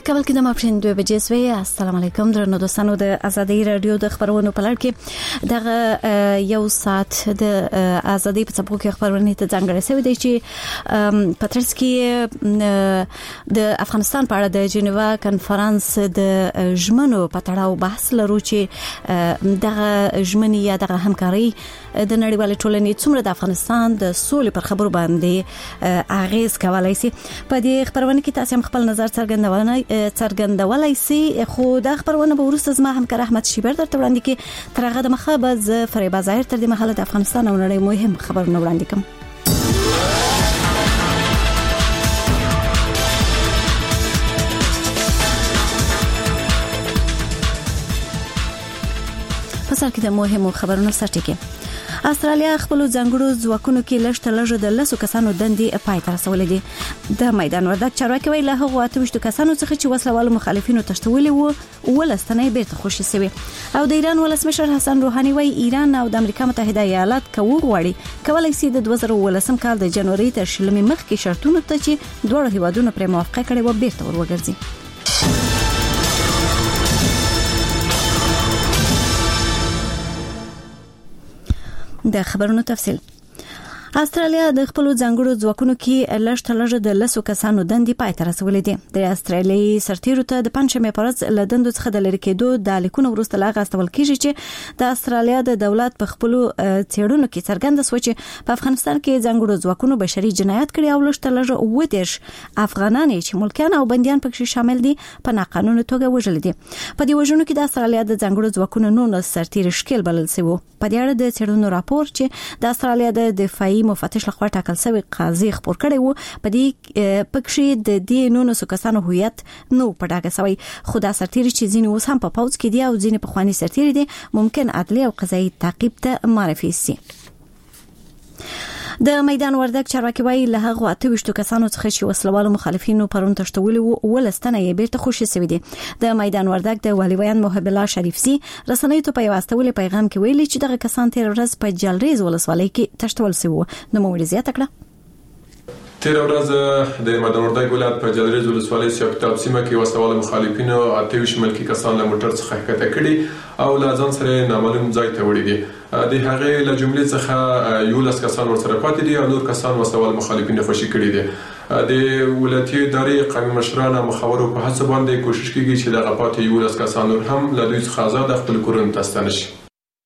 کابل کې د ماپښین 2 بجې سوي. السلام علیکم درنو دوستانو. د ازادي رادیو د خبرونو په لړ کې دغه یو ساعت د ازادي په څپو کې خبرونه ته ځانګړې شوې دي چې په ترڅ کې د افغانستان په اړه د جنیوا کانفرنس د ژمنو په تړاو بحث لرو چې دغه ژمنې یا دغه همکاري د نړیوال ټولنې څومره د افغانستان د سولې پر خبرو باندې اغیز کولای شي. په دې خبرونه کې تاسو هم خپل نظر څرګندولای شي. خو دا خبرونه به ورسته زما همکار احمد شیبر درته وړاندې کې تر هغه د مخه به ز فریبا ظاهر تر دې مهاله د افغانستان او نړۍ مهم خبرونه وړاندې کوم. په سر کې د مهمو خبرونو سرټکی. استرالیا خپل ځنګړو ځواکونو کې لږ لږ د 10 کسانو دندې پای ته رسولې دي. د میدان وردګ چارواکي ویل هغه 28 کسانو څخه چې وسلوالو مخالفینو تشتولې وو ولستنې بیرته خوشي شوي. او د ایران ولسمشر حسن روحاني وایي ایران او د امریکا متحده ایالات غواړي کولای شي د 2018 کال د جنوري تر شلمې مخکې شرطونو ته چې دوه هیوادونو پر موافقه کړې و بیرته ورغورځي. د خبرونو تفصیل. استرالیا د خپل ځنګړو ځواکونو کې لږ د 10 کسانو دندې پای ته رسولې دي. د استرالیایي سرتیرو ته د پنځمې پرز لدندو څخه د لری کېدو د لیکونو وروسته لاغ استول کیږي چې د استرالیا د دولت په خپل څېړنو کې څرګنده شو چې په افغانستان کې ځنګړو ځواکونو بشري جنایت کړي او لږ ودیش افغانان چې ملکیان او بنديان پکې شامل دي په ناقانونه توګه وژل دي. په دې وژنو کې د استرالیا د ځنګړو ځواکونو 9 سرتیر شکل بلل شوی. په دې اړه د څېړنو راپور چې د استرالیا د دفاعي مفتش لخوا ټاکل شوی قاضي خبر کړی وو په دې پکې د دې 9 کسانو هویت نو پټاګه شوی. خو دا سرتیر چې ځینې اوس هم په پوز کې دي او ځینې په خواني سرتیر دي ممکن عدلي او قضایي تعقیب ته معرفي شي. د میدان وردګ چارواکي وایي له هغه 28 کسانو څخه چې وسلوالو مخالفینو پرون تشتولي وو ولستنه یې بیرته خوشي شوی دي. د میدان وردګ د والیوان محب الله شریفسي رسنۍ ته په واستولې پیغام کې ویلي چې دغه کسان تیر ورځ په جلریز ولسوالۍ کې تشتول شوی وو. نو مو زیاته کړه. تیر ورځ د میدان وردګ ولایت په جلریز ولسوالۍ سیاقتاب سیمه کې وسلوال مخالفینو 28 ملکی کسان له موټر څخه ښکته کړي او له ځان سره نامعلوم ځای ته وړي دي. د هغې له جملې څخه 11 کسان ورسره پاتې دي او نور کسان وسلوال مخالفین خوشي کړي دي. د ولایتي ادارې قومي مشران او مخاورو په هڅه باندې کوشش کیږي چې دغه پاتې 11 کسان نور هم له دوی څخه آزاد خپل کورونو ته ستنه شي.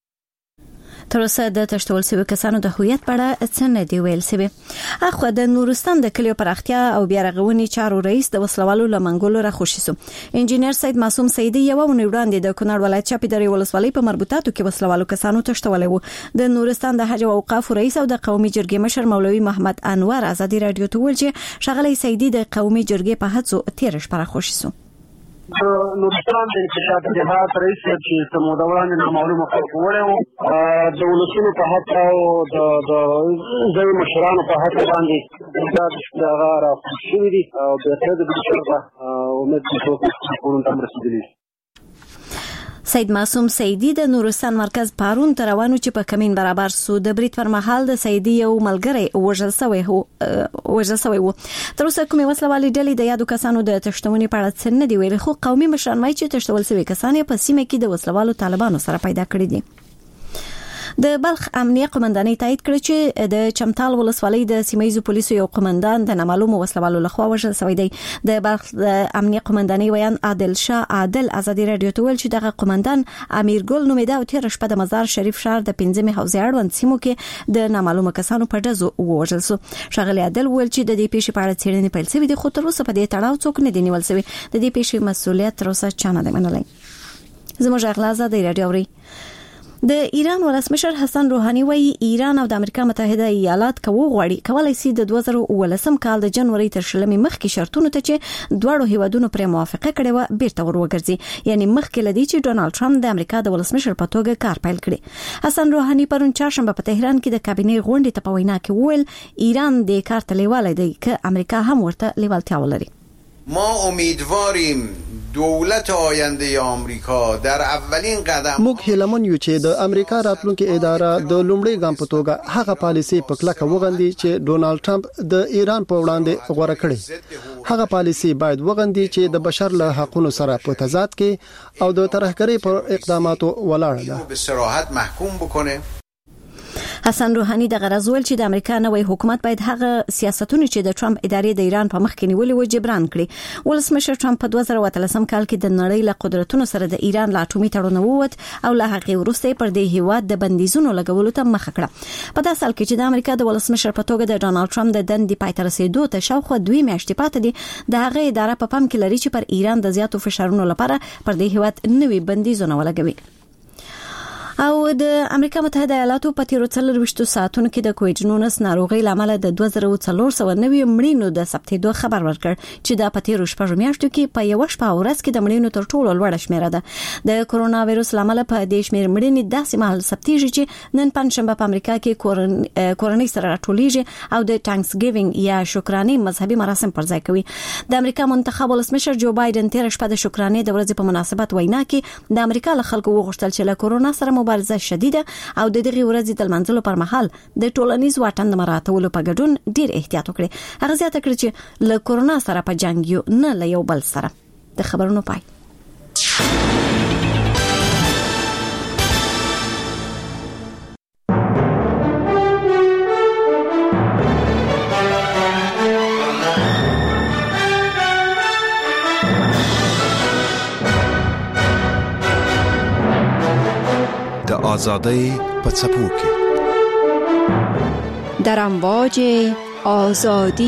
تر اوسه د تشتول شوی کسانو د هویت په اړه څه نه دی ویل شوی. اخو د نورستان د کلیو پراختیا او بیا رغونې چارو رئیس د وسلوالو لمنګولو را خوشی سو. انجینر سید معصوم سیدی یو وړاندې د کونړ ولایت چاپیدری ولسوالۍ په مربوطاتو کې وسلوالو کسانو تشتولې وو. د نورستان د حج او اوقاف رئیس او د قومي جرګې مشر مولوي محمد انور ازادي رادیو ته ویل چې شغله سیدی د قومي جرګې په هڅو تیر شپه خوشی سو. نورستان د اتحاد جهاد رئیس چې سمودوان معلومه کوله د ولسونو په حق او د مشرانو په حق باندې دا غاره خوشي دي او د خدای د بشرطه امید چې ټول تم رسیدلی. سید معصوم سیدی د نورستان مرکز پارون تروانو چې په کمین برابر سو د بریټ پر محل د سیدی یو ملګری وژل شوی وو. تر اوسه کومه وسلوالې ډلې د یادو کسانو د تشتونې په اړه څه نه دی ویلي. خو قومي مشران وايي چې تشتول شوی کسان په سیمه کې د وسلوالو طالبانو سره پیدا کړی دي. د بلخ امنیه قومندانۍ تایید کړ چې د چمتال ولسوالۍ د سیمایي پولیسو یو قومندان د نامعلومو وسلوالو لخوا وژل شوی دی. د بلخ امنیه قومندانۍ ویان عادل شاه عادل ازادي رادیو ته ویل چې دغه قومندان امیر ګل نومیده او تیر شپه د مزار شریف شهر د 15 حوزې اړوند سیمو کې د نامعلومو کسانو په ډزو وژل شو. شغله عادل ویل چې د دې پیښې په اړه څېړنې پیل شوې دي خو تر اوسه په دې تړاو څوک نه دی نیول شوی. د دې پیښې مسؤلیت تر اوسه چا نه دی منلی. زموږ اغلاز د رادیو اوري. د ایران ولسمشر حسن روحاني وایي ایران او د امریکا متحده ایالات کولای شي د 2018 کال د جنوري تر شلمې مخکې شرطونو ته چې دوه هیوادونو پر موافقه کړې و بیرته ورغورځي. یعنی مخکې لدی چې ډونالد ټرمپ د امریکا د ولسمشر په توګه کار پیل کړي. حسن روحاني پرون چهارشنبه په تهران کې د کابینې غونډې ته په وینا کې وویل ایران د کار ته لیواله دی که امریکا هم ورته لیوالتیا ولري. ما امیدواریم دولت آینده آمریکا در اولین قدم موږ هیلمن یو چې د امریکا راتلونکي اداره د لومړي ګام په توګه هغه پالیسي په کلکه وغندي چې ډونالد ټرمپ د ایران په وړاندې غوړه کړې. هغه پالیسي باید وغندي چې د بشر له حقوقو سره په تضاد کې او د ترهګرۍ پر اقداماتو ولاړه ده. به صراحت محکوم بکنه. حسن روحانی د غرض ول چې د امریکا نوې حکومت باید هغه سیاستونه چې د ټرمپ ادارې د ایران په مخ کې نیولې و جبران کړي. ولسمشر ټرمپ په 2013 کال کې د نړۍ له قدرتونو سره د ایران لا اټومي تړون ووت او له هغه وروسته پر دې هیواد د بندیزونو لګولو ته مخه کړه. په داسې حال کې چې د امریکا د ولسمشر په توګه د ډونالد ټرمپ د دندې پای ته رسیدو ته شاوخوا 2 میاشتې پاتې دي، د هغه اداره په پام کې لري چې پر ایران د زیاتو فشارونو لپاره پر دې هیواد نوي بندیزونه ولګوي. او د امریکا متحده ایالاتو په تیرو 24 ساعتونو کې د کووډ 19 ناروغي لامل د 2490 مړینو د ثبتېدو خبر ورکړ چې د پاتیرو شپږ میاشتو کې په یو شپه ورځ کې د مړینو تر ټولو لوړه شمیره ده. د کرونا وایروس لامل په دې شمیر مړینې داسې مهال ثبتېږي چې نن پنځشنبه په امریکا کې کورنۍ سره راټولېږي او د تانکس ګیوینګ یا شکرانه مذهبي مراسم پر ځای کوي. د امریکا منتخب ولسمشر جو بایدن تیر شپه د شکرانه د ورځې په مناسبت وینا کې د امریکا له خلکو وغوښتل چې له کرونا سره مبارزه شدیده او د دغه ورځې د منځلو پر مهال د ټولنیز واټن د مراعاتولو په ګډون ډیر احتیاط وکړي. هغه زیاته کړې چې له کرونا سره په جنگ یو نه له یو بل سره. د خبرونو پای. آزادی په څپو کې در امواج آزادی.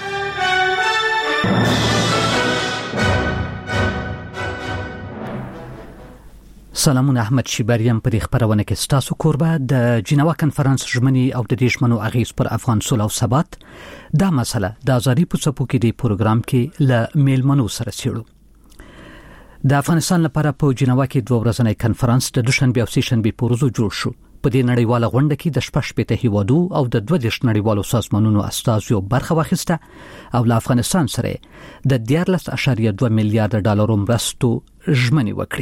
سلامونه، احمد شیبریم په خبرونه کې ستاسو کوربه. د جنیوا کنفرانس ژمنې او د دې ژمنو اغیز پر افغان صلح او ثبات دا مسله د آزادی په څپو کې د پروګرام کې ل میلمنو سره څیړو. د افغانستان لپاره په جنیوا کې 2 ورځنی کنفرانس د دوشنبه او سهشنبه په ورځو جوړ شو. په دې نړیواله غونډه کې د 15 هیوادو او د 22 نړیوالو سازمانونو استازو برخه واخیسته او له افغانستان سره د 14.2 میلیارډ ډالر مرستو ژمنې وکړې.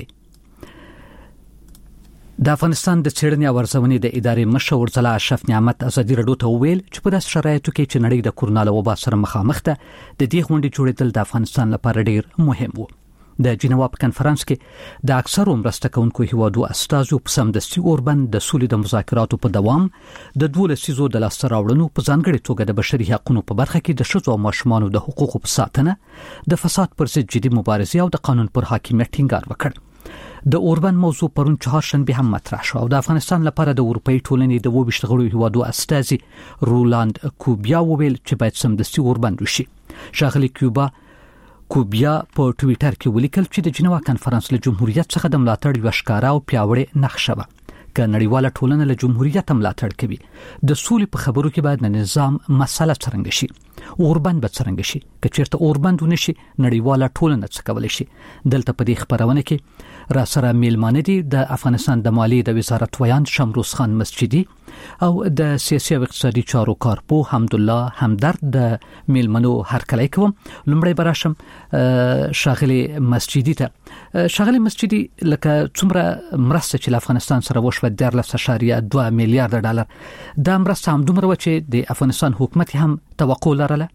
د افغانستان د څېړنې او ارزونې د ادارې مشر ځلا اشرف نعمت ازادي رادیو ته ویل چې په داسې شرایطو کې چې نړۍ د کرونا له وبا سره مخامخ ده، د دې غونډې جوړېدل د افغانستان لپاره ډیر مهم وو. د جنیوا په کنفرانس کې د اکثرو مرسته کوونکو هیوادو استازو په سمدستي اوربند د سولې د مذاکراتو په دوام د 12 سیزو د لاسته راوړنو په ځانګړي توګه د بشري حقوقو په برخه کې د ښځو او ماشومانو د حقوقو په ساتنه، د فساد پر ضد جدي مبارزه او د قانون پر حاکمیت ټینګار وکړ. د اوربند موضوع پرون چهارشنبه هم مطرح شو او د افغانستان لپاره د اروپאי ټولنې د 22 غړو هیوادو استازي رولاند کوبیا وویل چې باید سمدستي اوربند وشي. ښاغلي کوبیا په ټوئیټر کې ولیکل چې د جنیوا کنفرانس له جمهوریت څخه د ملاتړ یو ښکارا او پیاوړی نقشه وه. که نړیواله ټولنه له جمهوریت ملاتړ کوي، د سولې په خبرو کې باید د نظام مسله څرنګه شي، اوربند به څرنګه شي. که چیرته اوربند ونشي، نړیواله ټولنه څه کولی شي. دلته په دې خبرونه کې را سره میلمانه دي د افغانستان د مالیې د وزارت ویان شمروز خان مسجدي او د سیاسي او اقتصادي چارو کارپو حمدالله همدرد د میلمنو هرکلی کوم. لومړی براشم ښاغلي مسجدي ته. ښاغلي مسجدي، لکه څومره مرسته چې له افغانستان سره وشوه 14.2 میلیارډ ډالر، دا مرسته همدومره وه چې د افغانستان حکومت هم توقع لرله؟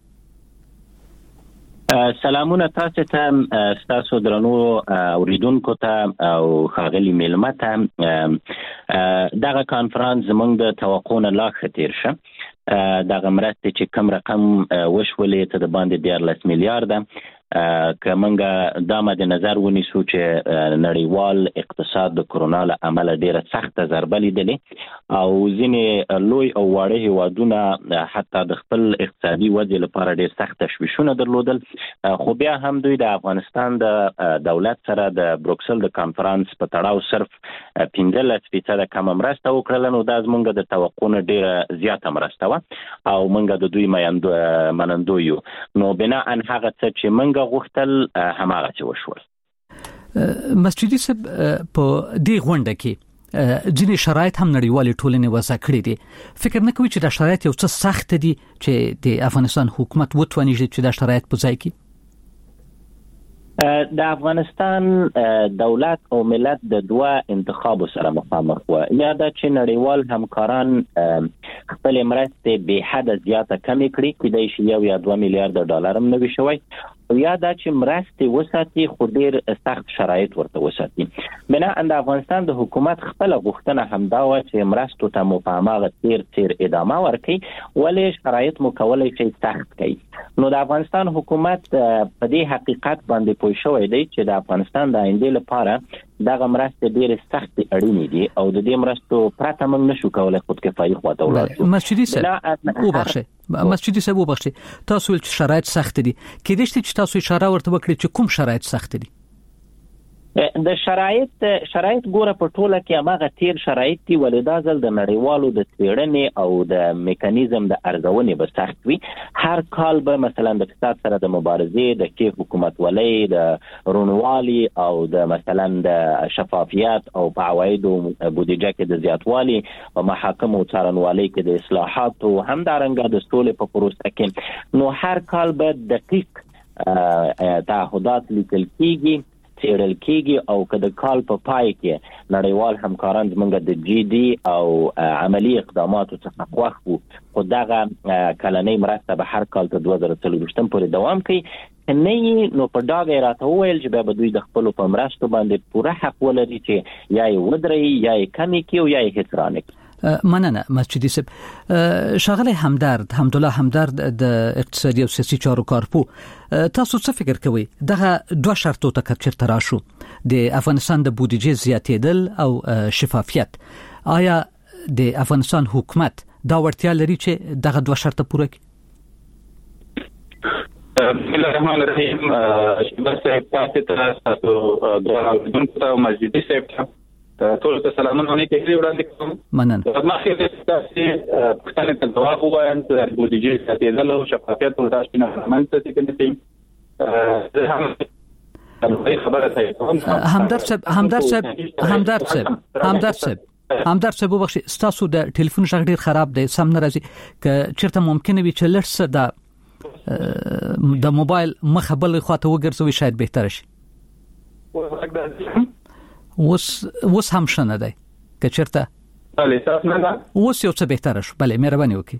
سلامونه تاسو ته، تاسو درنو اوریدونکو ته او ښاغلي میلمه ته. دغه کانفرانس زموږ د توقع نه لا ښه تیر شه. دغه مرستې چې کم رقم وشولې ته د باندې 14 میلیارډه، که موږ دا مد نظر ونیسو چې نړیوال اقتصاد د کرونا له امله ډیره سخته ضربه لیدلې او ځینې لوی او واړه هیوادونه حتی د خپل اقتصادي ودې لپاره ډیر سخت تشویشونه درلودل، خو بیا هم دوی د افغانستان د دولت سره د بروکسل د کانفرانس په تړاو صرف 15% کم مرسته وکړل. نو دا زموږ د توقع نه ډیره زیاته مرسته وه او موږ د دوی منندو یو. نو بنا ان هغه څه چې موږ غوښتل هماغه چې وشول. مسجدي صاحب، په دې غونډه کې ځینې شرایط هم نړیوالې ټولنې وضع کړي دي. فکر نه کوي چې دا شرایط یو څه سخت دي چې د افغانستان حکومت وتوانیږي چې دا شرایط په ځای کړي؟ د افغانستان دولت او ملت د دوه انتخاب سره مخامخ و. یا دا چې نړیوال همکاران خپل مرستې به حد زیاته کمی کړي کېدای شي 1 یا 2 میلیارډ ډالر هم نوي شوی، او یا دا چې مرستې وساتي خو ډیر سخت شرایط ورته وساتي. بنا د افغانستان د حکومت خپل غوښتنه همدا و چې مرستو ته مو په هغه تیر ادامه ورکړي، ولې شرایط مو کولای شي سخت کړي. نو د افغانستان حکومت په دې حقیقت باندې پوه شوی دی چې د افغانستان د آینده لپاره دغه مرستې ډېرې سختې اړینې دي او د دې مرستو پرته موږ نشو کولای خودکفایي خواته ولاړ شو. مسجدي صاحب وبخښئ، تاسو ول چې شرایط سخت دي، کېدای شي چې تاسو اشاره ورته وکړئ چې کوم شرایط سخت دي؟ د شرایط ګوره په ټوله کې هغه تیر شرایط دي، ولې دا ځل د نړیوالو د څېړنې او د میکانیزم د ارزونې به سخت وي. هر کال به مثلا د فساد سره د مبارزې، د کیف حکومتولۍ، د رونوالي او د مثلا د شفافیت او په عوایدو بودیجه کې د زیاتوالي او محاکمو څارنوالۍ کې د اصلاحاتو، همدارنګه د سولې په پروسه کې، نو هر کال به دقیق تعهدات لیکل کیږي، څېړل کېږي، او که د کال په پای کې نړیوال همکاران زموږ د جی ډي او عملی اقداماتو څخه خوښ وو، خو دغه کلنۍ مرسته به هر کال تر 2024 پورې دوام کوي. نه نو په ډاګه راته وویل چې بیا به دوی د خپلو په مرستو باندې پوره حق ولري چې یا یې ودرئ، یا یې کمې کړي، او یا یې هېڅ رانه کړي. مننه مسجدي صاحب. شاغلی حمدالله همدرد د اقتصادي او سیاسي چارو کارپو، تاسو څه فکر کوئ دغه دوه شرطو ته چیرته راشو، د افغانستان د بودیجې زیاتېدل او شفافیت، آیا د افغانستان حکومت دا وړتیا لري چې دغه دوه شرطه پوره کړي؟ بسم الله الرحمن الرحیم. شباب صاحب تاسو ته دوه دونکو مسجدي صاحب ټول ته سلامونه نیکي وړاندې کوم. مننه. مخکې د تاسو پښتنه ته جواب وایم چې بودیجې زیاتېدل او شفافیت او تاسو نه منځ ته کې زه هم خبره ته همدرد صاحب وبخښئ، تاسو د ټلیفون غږ ډیر خراب دی، سم نه راځي، که چیرته ممکنه وي چې لږ د موبایل مخه بل خواته وګرځوي شاید بهتر شي. اوس هم شنه دی که چیرته اوس یو څه بهتر شو. بله مهرباني وکړئ.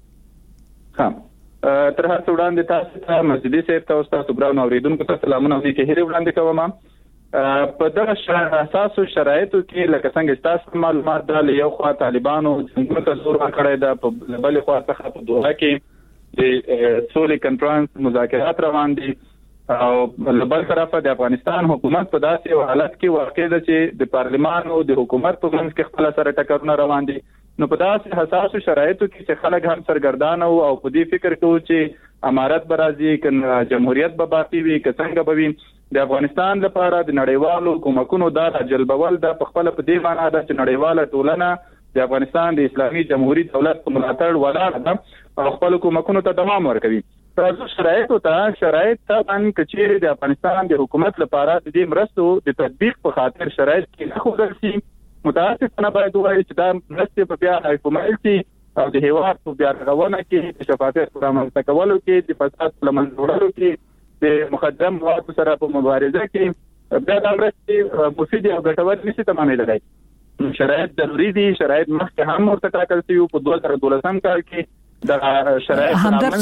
تر هر څه وړاندې تاسو ته مسجدي صاحب ته او تاسو ګران اوریدونکو ته سلامونه او نیکي وړاندې کوم. په دغه اساسو شرایطو کې لکه څنګه تاسو معلومات ده، یو خوا طالبانو څنګه ته زور ورکړی ده، په بل خوا څخه په دوحه کې د سولې کنفرانس مذاکرات روان دي، او بل طرفه د افغانستان حکومت په داسې حالت کې واقع ده چې د پارلمان او د حکومت په منځ کې خپل سره ټکرونه روان دي. نو په داسې حساسو شرایطو کې چې خلک هم سرګردان او په دې فکر کوي چې امارت به راځي که جمهوریت به باقي وي که څنګه به وي، د افغانستان لپاره د نړیوالو کومکونو دا جلبول د خپل په دې معنی ده چې نړیواله ټولنه د افغانستان د اسلامي جمهوریت دولت په ملاتړ ولاړه ده او خپل کومکونو ته دوام ورکوي. تاسو شرایط طبعا کچېرې د افغانستان د حکومت لپاره د دې مرستو د تطبیق په خاطر شرایط کې نه خوښل شي، متاسفانه باید ووایو چې دا مرستې په بیا حکومت کې او د هیواد په بیا رغونه کې، د شفافیت په رامنځته کولو کې، د فساد په له منځه وړلو کې، د مخدره موادو سره په مبارزه کې بیا دا مرستې مفیدې او ګټورې نشي تمامېدلی. شرایط ضروري دي، شرایط مخکې هم ورته ټاکل شوي په 2012 کال کې. همدرد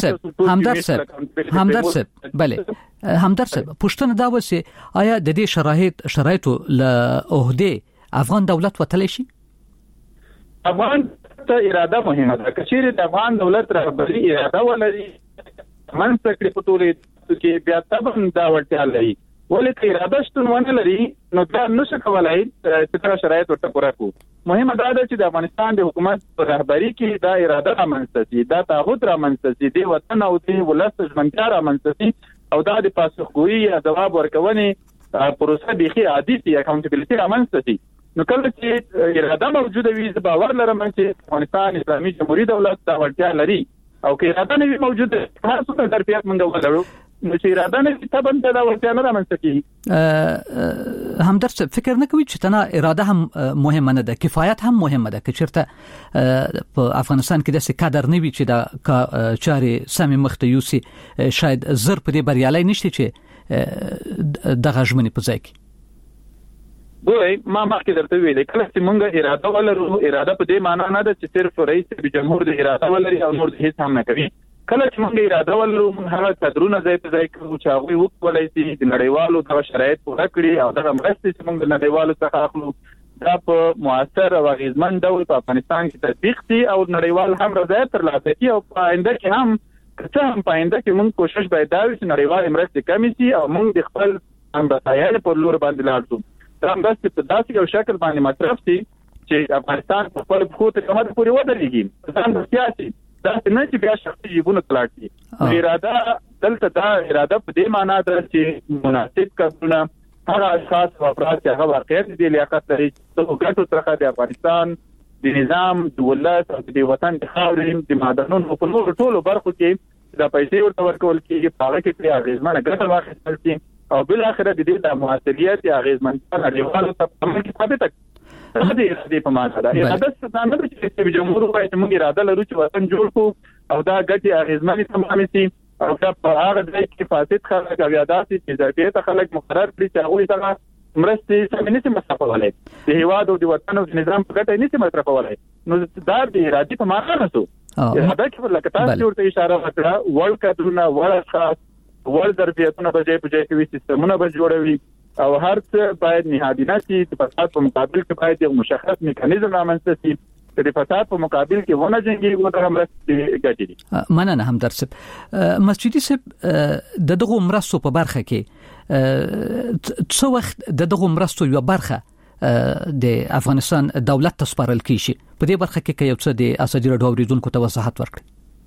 صاحب بله همدرد صاحب پوښتنه دا وسی آیا د دې شرایطو له عہده افغان دولت وتلی شي؟ افغان ته اراده مهمه ده. کچېرې د افغان دولت رهبري اراده ولري منځ کړي په ټولې کې بیا طبعا دا وړتیا لري، ولې که اراده شتون ونه لري نو بیا نشي کولای چې دا شرایط ورته پوره کړو. مهمه دا ده چې د افغانستان د حکومت په رهبري کې دا اراده رامنځته شي، دا تعهد رامنځته شي، د وطن او د ولس ژمنتیا رامنځته شي، او دا د پاسخګویي یا ځواب ورکونې پروسه بیخي عادي شي، اکاونټیبلټي رامنځته شي. نو کله چې اراده موجوده وي زه باور لرم چې افغانستان اسلامي جمهوریت دولت دا وړتیا لري، او که اراده نه وي موجوده هر څه ظرفیت موږ ولرو نو چې اراده نه وي طبعا دا وړتیا نه رامنځته کیږي. همدرد صاحب فکر نه کوي چې تنه اراده هم مهمه نه ده، کفایت هم مهمه ده، که چیرته په افغانستان کې داسې کادر نه وي چې دا چارې سمې مخته یوسي، شاید زر په دې بریالي نشي چې دغه ژمنې په ځای کې؟ دوی ما مخکې درته ویل کله چې موږ اراده ولرو، اراده په دې معنی نه ده چې صرف رئیس جمهور د اراده ولري او نور هیڅ هم نه کوي. کله چې موږ اراده ولرو موږ هغه کادرونه ځای په ځای کوو چې هغوی وکولای شي د نړیوالو دغه شرایط پوره کړي او دغه مرستې چې موږ د نړیوالو څخه اخلو دا په مؤثر او اغیزمن ډول په افغانستان کې تطبیق شي او نړیوال هم رضایت ترلاسه کړي او په آینده کې هم که هم په آینده کې موږ کوشش باید دا وي چې نړیوال مرستې کمې شي او موږ د خپل همبسایانو پر لور باندې لاړ شو. دا مرستې په داسې یو شکل باندې مصرف شي چې افغانستان په خپل پښو تر کومه پورې ودرېږي. ځان د سیاسي دا نه چې بیا شخصي جیبونه تلاړ شي. اراده دلته دا اراده په دې معنی ده چې مناسب کارونه هغه اشخاص او افراد چې هغه واقعیت دي لیاقت لري چې ګټو څخه د افغانستان د نظام د ولایت او د وطن د خاورې د معدنونو په نورو ټولو برخو کې د پیسې ورته ورکول کېږي، په هغه کې پرې اغېزمنه ګټه واخیستل شي او بل اخره د دې د مواصلات اغېزمنتیا نړیوالو ته په عمل کې ثابته کړي. دا د اراده په معنا ده. اراده څه نه ده چې جمهور وایي چې موږ اراده لرو چې وطن جوړ کړو او دا ګټې اغېزمنې تمام شي او دا په هغه ځای کې فاسد خلک او یاداسي چې ځای خلک مقرر کړي چې هغوی څنګه مرستې سمې نشي مصرفولای، د هیواد او د وطن او د نظام په ګټه نشي مصرفولای. نو دا د ارادې په معنا نه شو. اراده کې لکه تاسو ورته اشاره وکړه وړ کډرونه وړ اشخاص وړ ظرفیتونه به ځای په ځای کې سیستمونه به جوړوي او هر څه باید نهادینه شي. د فساد په مقابل کې باید یو مشخص میکانیزم رامنځته شي چې د فساد په مقابل کې ونه جنګي او د مرستې ګټې دي. مننه هم درسب مسجدي صاحب د دغه مرستو په برخه کې څو وخت د دغه مرستو یو برخه د افغانستان دولت ته سپارل کیږي په دې برخه کې یو څه د اساسي راډیو اوریدونکو ته وضاحت ورکړي؟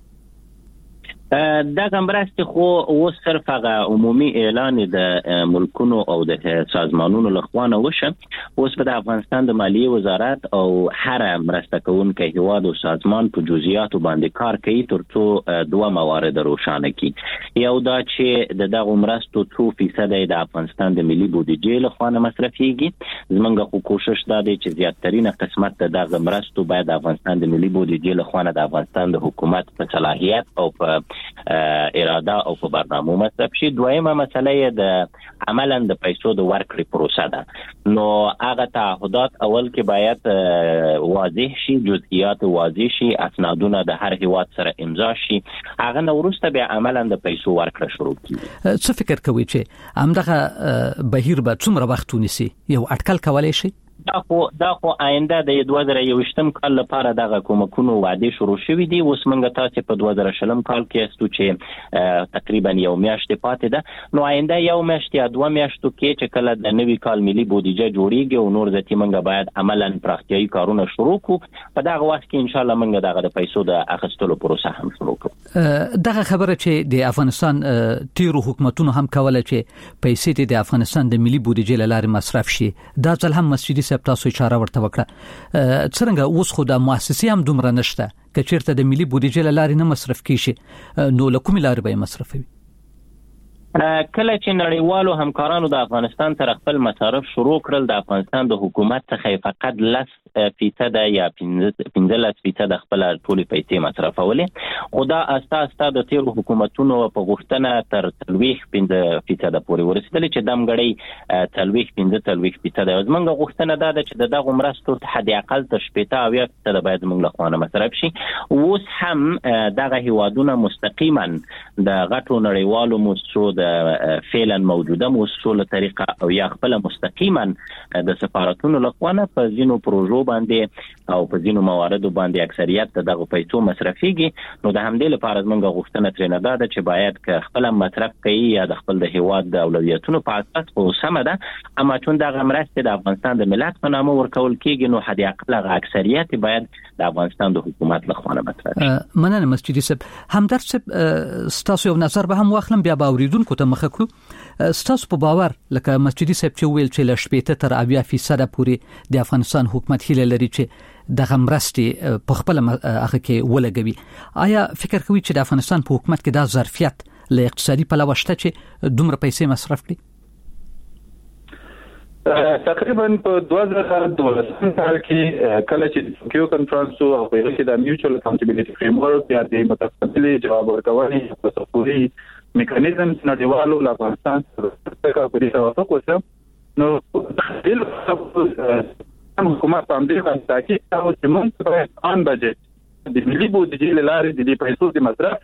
دا مرستې خو اوس صرف هغه عمومي اعلان د ملکونو او د سازمانونو لخوا نه وشه. اوس په افغانستان د مالیې وزارت او هر مرسته کوونکی هیواد او سازمان په جزئیاتو باندې کار کوي ترڅو دوه موارد روښانه کړي. یو دا چې دغه مرستو 2% د افغانستان د ملي بودیجې لخوا نه مصرفيږي. زمونږ خو کوشش دا دی چې زیاترینه قسمت دغه مرستو باید د افغانستان د ملي بودیجې لخوا نه د افغانستان د حکومت په صلاحیت او په اراده او په برنامه مصرف شي. دویمه مسله یې د عملاً د پیسو د ورکړې پروسه ده. نو هغه تعهدات اول کې باید واضح شي، جزئیات واضح شي، اسنادونه د هر هیواد سره امضا شي، هغه نو وروسته بیا عملاً د پیسو ورکړه شروع کیږي. څه فکر کوي چې همدغه بهیر به څومره وخت ونیسي؟ یو اټکل کولای شي؟ دا خو آینده د 2021 کال لپاره دغه کومکونو وعده شروع شوې دي. اوس موږ تاسو په 2020 کال کې استو چې تقریبا یو میاشت پاتې ده. نو آینده یو میاشت یا دوه میاشتو کې چې کله د نوي کال ملي بودیجه جوړیږي او نور ځکه موږ باید عملاً پراختیايي کارونه شروع کړو. په دغه وخت کې ان شاء الله موږ دغه د پیسو د اخیستلو پروسه هم شروع کړو. دغه خبره چې د افغانستان تیرو حکومتونو هم کوله چې پیسې د افغانستان د ملي بودیجې لپاره مصرف شي، دا ځل هم مسجدي تاسو اشاره ورته وکړه. څنګه اوس خو د مؤسسې هم دومره نشته چې چیرته د ملي بودیجې لارې نه مصرف کیږي، نو له کومې لارې به مصرفوي؟ کله چې نړیوالو همکارانو د افغانستان تر خپل مصارف شروع کړل، د افغانستان د حکومت څخه فقط 10% یا 15% خپل ټول پیسې مصرفولې. خو دا اساسا د تیر حکومتونو په غوښتنه تر 15% پورې ورسېدل چې دمګړی 15% زمونږ غوښتنه دا ده چې دغه مرستو حد اقل تر 70% باید موږ له خوانه مصرف شي. اوس هم دغه هیوادونه مستقیما د غټو نړیوالو مؤسسو د فعلا موجوده مؤسسو له طریقه او یا خپل مستقیما د سفارتونو لخوا په ځینو پروژو باندې او په ځینو مواردو باندې اکثریت دغه پیسو مصرفيږي. نو د همدې لپاره موږ غوښتنه ترې نه ده چې باید ک خپل مصرف کوي یا د خپل د هیواد د اولویتونو په اساس او سم ده، اما چون دغه مرسته د افغانستان د ملت په نامه ورکول کیږي نو حد اقل اکثریت باید د افغانستان د حکومت لخوا مصرف شي. مننه مسجدي صاحب. همدرد صاحب ستاسو یو نظر به هم واخلم بیا به اوریدونکو ته مخه کړو. ستاسو په باور لکه مسجدي صاحب چې ویل چې ل 80 تر 80% پورې د افغانستان حکومت هیله لري چې دغه مرستې په خپل هغه کې ولګوي، آیا فکر کوي چې د افغانستان په حکومت کې دا ظرفیت له اقتصادي پلوه شته چې دومره پیسې مصرف کړي؟ تقریبا په 2012 کال کې کله چې ټوکیو کانفرنس او په کې د میوچوال اکاونټیبিলিټي فریم ورک یا د متقابل جواب ورکونې په صفوري میکانیزم نړیوالو له افغانستان سره په دې توافق وشو نو حکومت هم دې باندې تاکید کاوه چې موږ باید آن بجټ د ملي بودیجې له لارې د پیسو د مصرف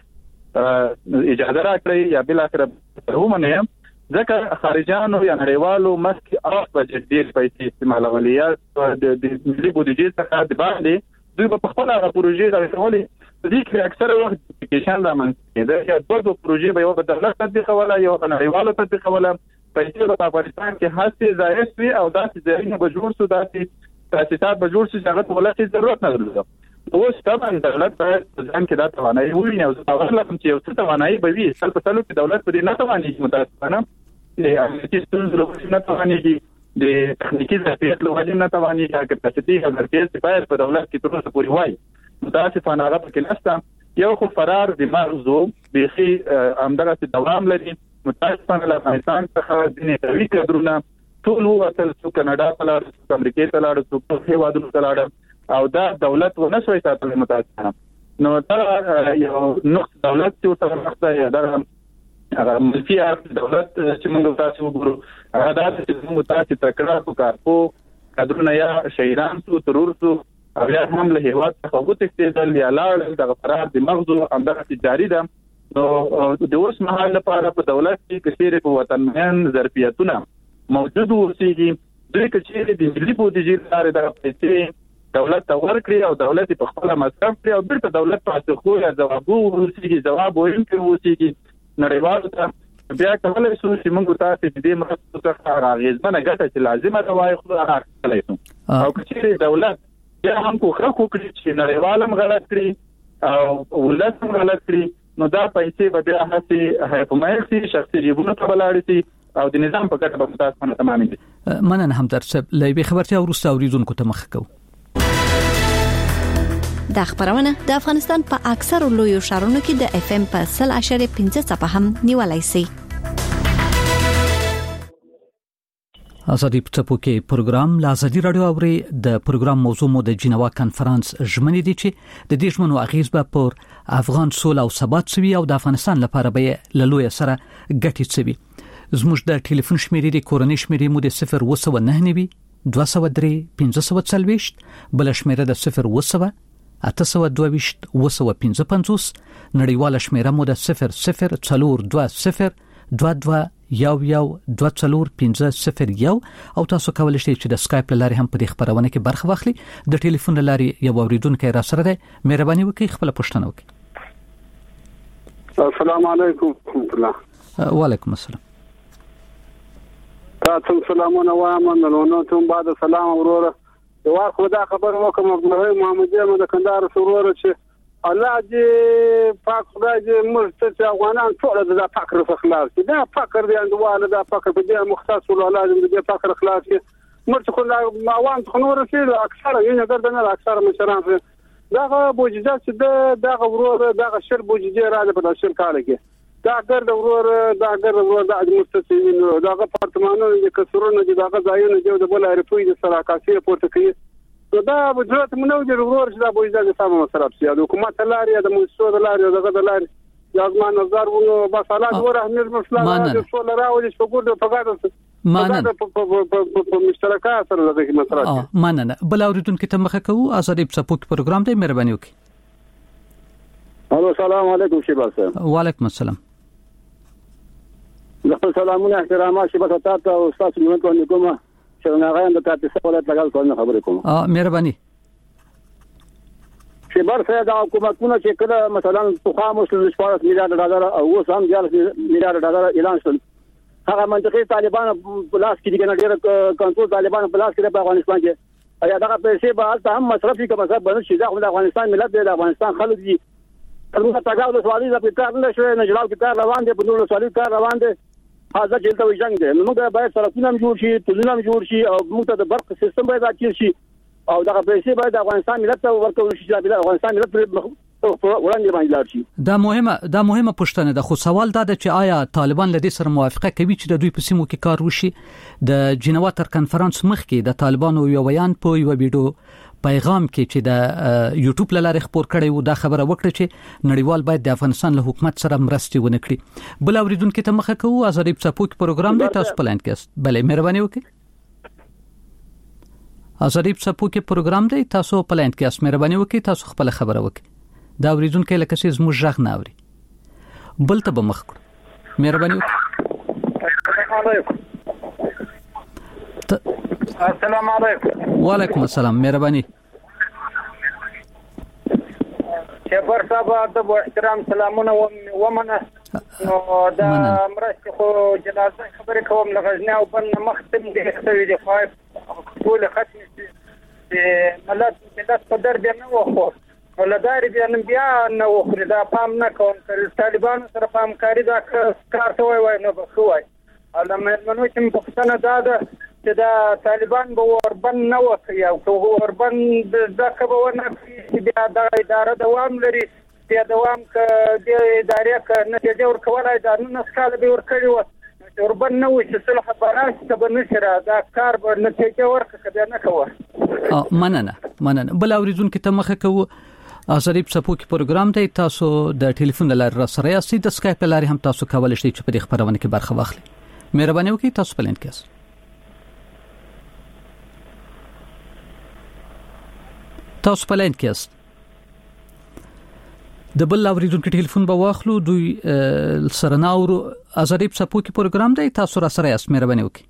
اجازه راکړي یا بل اخر ومنه ځکه خارجانو یا نړیوالو مخکې آف بجټ ډېر پیسې استعمالولې یا د ملي بودیجې څخه د باندې دوی په خپل هغه پروژې راوړلې د دې کې اکثره وخت اپلیکیشن رامنځته کېده یا دوه پروژې به یو په دولت تطبیقوله یو په نړیوالو تطبیقوله پیسې په افغانستان کې هڅې ځای وي او داسې ځایونه به جوړ شو داسې تاسیسات به جوړ شي چې هغه دولت ضرورت نه درلود اوس طبعا دولت باید ځان کې دا توانایي وویني او زه غواړم چې یو څه توانایي به وي سل په سلو کې دولت په دې نه توانایي متاسفانه د امنیتي ستونزو له وجې نه توانایي د تخنیکي ظرفیت له وجې نه توانایي یا کپاسټي او ظرفیت باید په دولت کې تر اوسه پورې وایي متاسفانه هغه پکې نشته یو خو فرار د مغزو بیخي همدغسې دوام لري متاسفانه له افغانستان څخه ځینې قوي کډرونه ټول ووتل څوک کاناډا ته لاړل څوک امریکې ته لاړل څوک هېوادونو ته لاړل او دا دولت ونه شوی ساتلی متاسفانه نو دا یو نقص دولت چې ورته ورخته یا دا ملکي عرض دولت چې موږ تاسو وګورو هغه دا چې موږ تاسو تکړه کو کارپو کډرونه یا شهیدان شو ترور شو او یا هم له هېواد څخه وتښتېدل یا لاړل دغه فرار د مغزو همدغسې جاري ده نو د اوس مهال لپاره په دولت کې که چېرې په وطنمین ظرفیتونه موجود اوسېږي دوی که چېرې د ملي بودیجې له لارې دغه پیسې دولت ته ورکړي او دولت په خپله مصرف کړي او بیرته دولت پاسخګو یا ځوابګو واوسېږي ځواب ویونکی واوسېږي نړیوالو ته بیا کولی شو چې موږ تاسې د دې مرستو څخه هغه اغېزمنه ګټه چې لازمه ده واخلو هغه اخیستلی شو او که چېرې دولت بیا هم کوښښ وکړي چې نړیوال هم غلط کړي او ولس هم غلط کړي نو دا پیسې به بیا هسې حیفمایل شي شخصي جیبونو ته به لاړې شي او د نظام په ګټه به متاسفانه تمامې شي مننه همدرد صاحب له یوې خبرتیا وروسته اورېدونکو ته مخه کوو دا خبرونه د افغانستان په اکثرو لویو ښارونو کې د اف ام په 100.5 څپه هم نیولای شي ازادي پټپو کې پروګرام لازدي رادیو اوري د پروګرام موضوع مو د جنوا کانفرنس ژمنې دي چې د دې ژمنو اغیز به پر افغان سول او ثبات سوي او د افغانستان لپاره به لوی سره ګټي سوي زموږ د ټلیفون شمیرې د کورنۍ شمیرې مو د 029 203 1540 بل شمیره د 0 822 955 نړیواله شمیره مو د 0042 22 یو 24 او تاسو کولای شئ چې د سکایپ لارې هم په دې خبرونه کې برخه واخلئ د ټلیفون لارې یو اوریدونکو را سره ده مهرباني وکړئ خپل پوښتنه وکړئ السلام علیکم ورحمت الله وعلیکم السلام تاسو سلامونه وایم نو ته بعد سلام وروره یو خدای خبر وکم محمد احمد کندهار سرور چې الله دې پاک خدای دې مرسته افغانان ټول د فقر څخه خلاص دي دا فقر دی اندواله دا فقر په دې مختص ول لازم دې فقر خلاص شي مرته خو عوام خنور شي اکثر یې نه ګرځنه اکثر مشران دا بوجیزه چې دا ورور دا شر بوجیزه راځي په شر کال کې دا ګرد ورور دا مستثمرین دا اپارتمانونو کې کسرونه دي دا ځایونه دي د بل اړیپوي د سراکاسي پورته کوي دا ضرورت منو دي ورور چې دا بوجیزه د سم مصرف سي د حکومت لاري د مؤسسو د لاري دغه د لاري یازمان نظر ونه بس حالات ور اهمیت مسله د ټول راوړي چې په ګډه په ګډه په مشترکات سره د مصرف مننه بل اوریدونکو ته مخه کوو ازادي په پروګرام دی مهرباني وکړئ السلام علیکم شیبا صاحب وعلیکم السلام خپل سلامونه احترامات شیبا تاسو او تاسو مونږ کوم چې نه غواړم د تاسو په اړه لګال کوم خبرې کوم مهرباني شیبا صاحب د حکومتونو چې کله مثلا توخام وسل $14 میلیارډ او اوس هم $14 میلیارډ اعلان شول هغه منطقي طالبان بلاس کې دي کنه ډېر کنټرول طالبان بلاس کې په افغانستان کې ایا دا پیسې به حالت هم مصرفي کوم څه بنه شي دا د افغانستان ملت د افغانستان خلک دي څنګه تاګاو د سوالي د کار نه شوی نه جواب کار روان دي په نور سوالي کار روان دي حاضر چې ته وځنګ دي موږ باید سرکونه جوړ شي تلونه جوړ شي او موږ ته د برق سیستم باید اچي شي او دا پیسې باید افغانستان ملت ته ورکول شي چې افغانستان ملت وړاندې باندې لاړ شي دا مهمه پوښتنه ده خو سوال دا ده چې آیا طالبان له دې سره موافقه کوي چې د دوی په سیمو کې کار وشي د جنوا تر کانفرنس مخکې د طالبانو یو بیان په یو ویډیو پیغام کې چې د یوټیوب لاره خبر کړي وو دا خبره وکړه چې نړیوال باید د افغانستان له حکومت سره مرسته ونه کړي. بل اوریدونکو ته مخه کوو ازادي پسپوک پروګرام دی تاسو پلان کې بلې مهرباني وکړئ. ازادي پسپوک پروګرام دی تاسو پلان کې مهرباني وکړئ تاسو خپل خبره وکړئ. دا اوریدونکو لکه چې زموږ ژغ نه اوري بل ته به مخ کړو مهرباني وکړئ. السلام علیکم. وعلیکم السلام مهرباني. شبر صاحب ادب او احترام سلامونه ومنه نو دا مرسته خو جنازه خبرې کوم لغزنه او بن مختم دي سوي دي خايف ټول ختم دي ملت په درد نه وخو ولداري بیا نه وخو دا پام نه کوم تر طالبان سره پام کاری دا کار ته وای نو بخوای علامه منو چې په څنګه دا چې دا طالبان به وربن نه وکړي او وربن د کبونه بیا د اداره دوام لري بیا دوام ک د ادارې ک نتیجه ورکولای دا نو سکاله به ورکړي و وربن نه وي چې صلح براش ته بنشره دا کار به نتیجه ورکړي بیا نه کوه. مننه بل اوریدونکو ته مخه کوو ازادي پسپوک پروګرام دی تاسو د ټلیفون لاره را سره یاستئ د اسکایپ لاره هم تاسو کولای شئ چې په دې خبرونه کې برخه واخلئ. مهرباني وکړئ تاسو پلان کې تاسو پلان کې د بل اوریدونکو ټلیفون به واخلو دوی سره ناورو ازادي پسپوک پروګرام دی تاسو را سره یاست مهرباني وکړئ.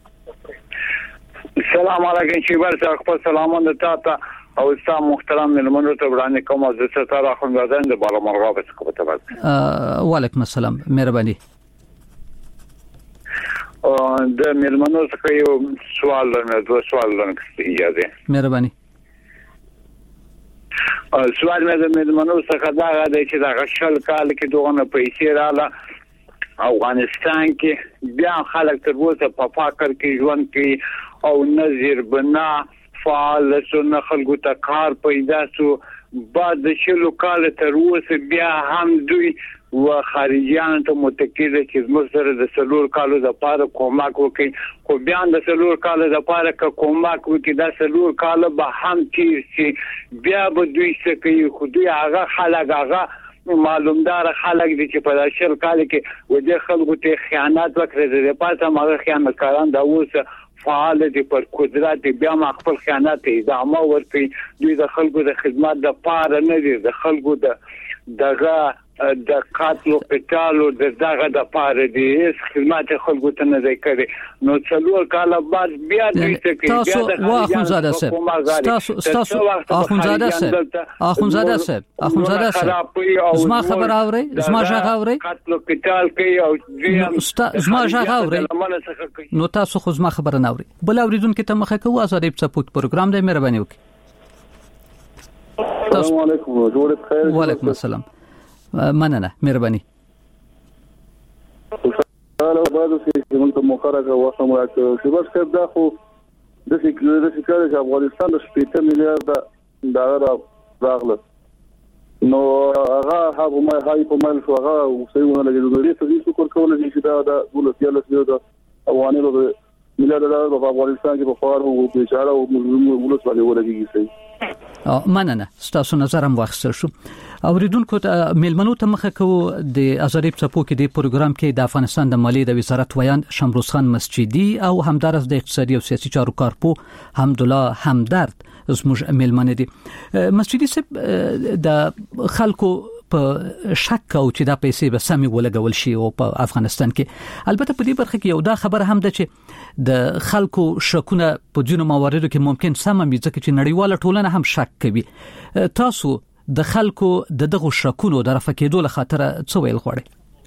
السلام علیکم شیبر صاحب خپل سلامونه تاسو او تاسو محترم ملمنو ته وړاندې کوم از ستاره خوندزان د بالامرغه څخه په تبع. وعلیکم السلام مهرباني. د ملمنو څخه یو سوال لرم دوه سوال لرم اجازه مهرباني. سوال مې د ملمنو څخه دا دی چې دا غشل کال کې دوغه پیسې رااله افغانستان کې بیا خلک تر اوسه په فقر کې ژوند کوي او نظر بنا فعال سن خلکو ته کار پیدا شو بعد شلو کال تر اوسه بیا هم دوی و خارجيان ته متکیل چې موږ سره د سلور کالو د پاره کومک وکړي خو بیا د سلور کالو د پاره کومک وکړي دا سلور کال به هم تیر شي بیا به دوی څه کوي خو دوی هغه خلک هغه معلومدار خلک دي چې په داشل کال کې وجه خلکو ته خیانت وکړي د پاتې مغه خیانتکاران دا اوس فعال دي پر قدرت بیا ما خپل خیانت ادامه ورکړي دوی د خلکو د خدمت د پاره نه دي د خلکو دغه د قاتل او قتال او دغه د پاره دي خدمت خلکو ته نه کوي نو څلور کال بعد بیا دوی څه کوي تاسو واخونزاده صاحب تاسو اخونزاده صاحب زما خبر اوري زما ژغ اوري قاتل او قتال کوي او زما ژغ اوري نو تاسو خو زما خبر نه اوري بل اوریدونکو ته مخه کوو ازادي پسپوک پروګرام دی مهرباني وکړئ. السلام علیکم جوړ خیر. وعلیکم السلام مننه مهرباني. حالا بعد چې موږ مخارجه واسمه راځي چې بس دا خو د فکر چې افغانستان د 8 میلیارډ ډالر راغله نو هغه په مال شو هغه وسیونه لګیدل څه څه کول کولای شي دا د ولسیاله د افغانانو د میلیارډ ډالر په افغانستان کې په خور او بیچاره او ولس باندې ولګیږي. مننه تاسو نظر هم واخیستل شو. اوریدونکو ته ملمنو ته مخه کوو د ازادي پسپوک د پروګرام کې د افغانستان د مالی د وزارت ویان شمروز خان مسجدي او همدارس د اقتصادي او سیاسي چارو کارپو حمدالله همدرد زموږ ملمنه دي. مسجدي صاحب د خلکو په شک او چې دا پیسې به سمې ولګول شي او په افغانستان کې البته په دې برخه کې یو دا خبر هم ده چې د خلکو شکونه په ځینو مواردو کې ممکن سم وي ځکه چې نړیواله ټولنه هم شک کوي. تاسو د خلکو دغه شکونو د رفع کېدو لپاره څه ویل غواړئ؟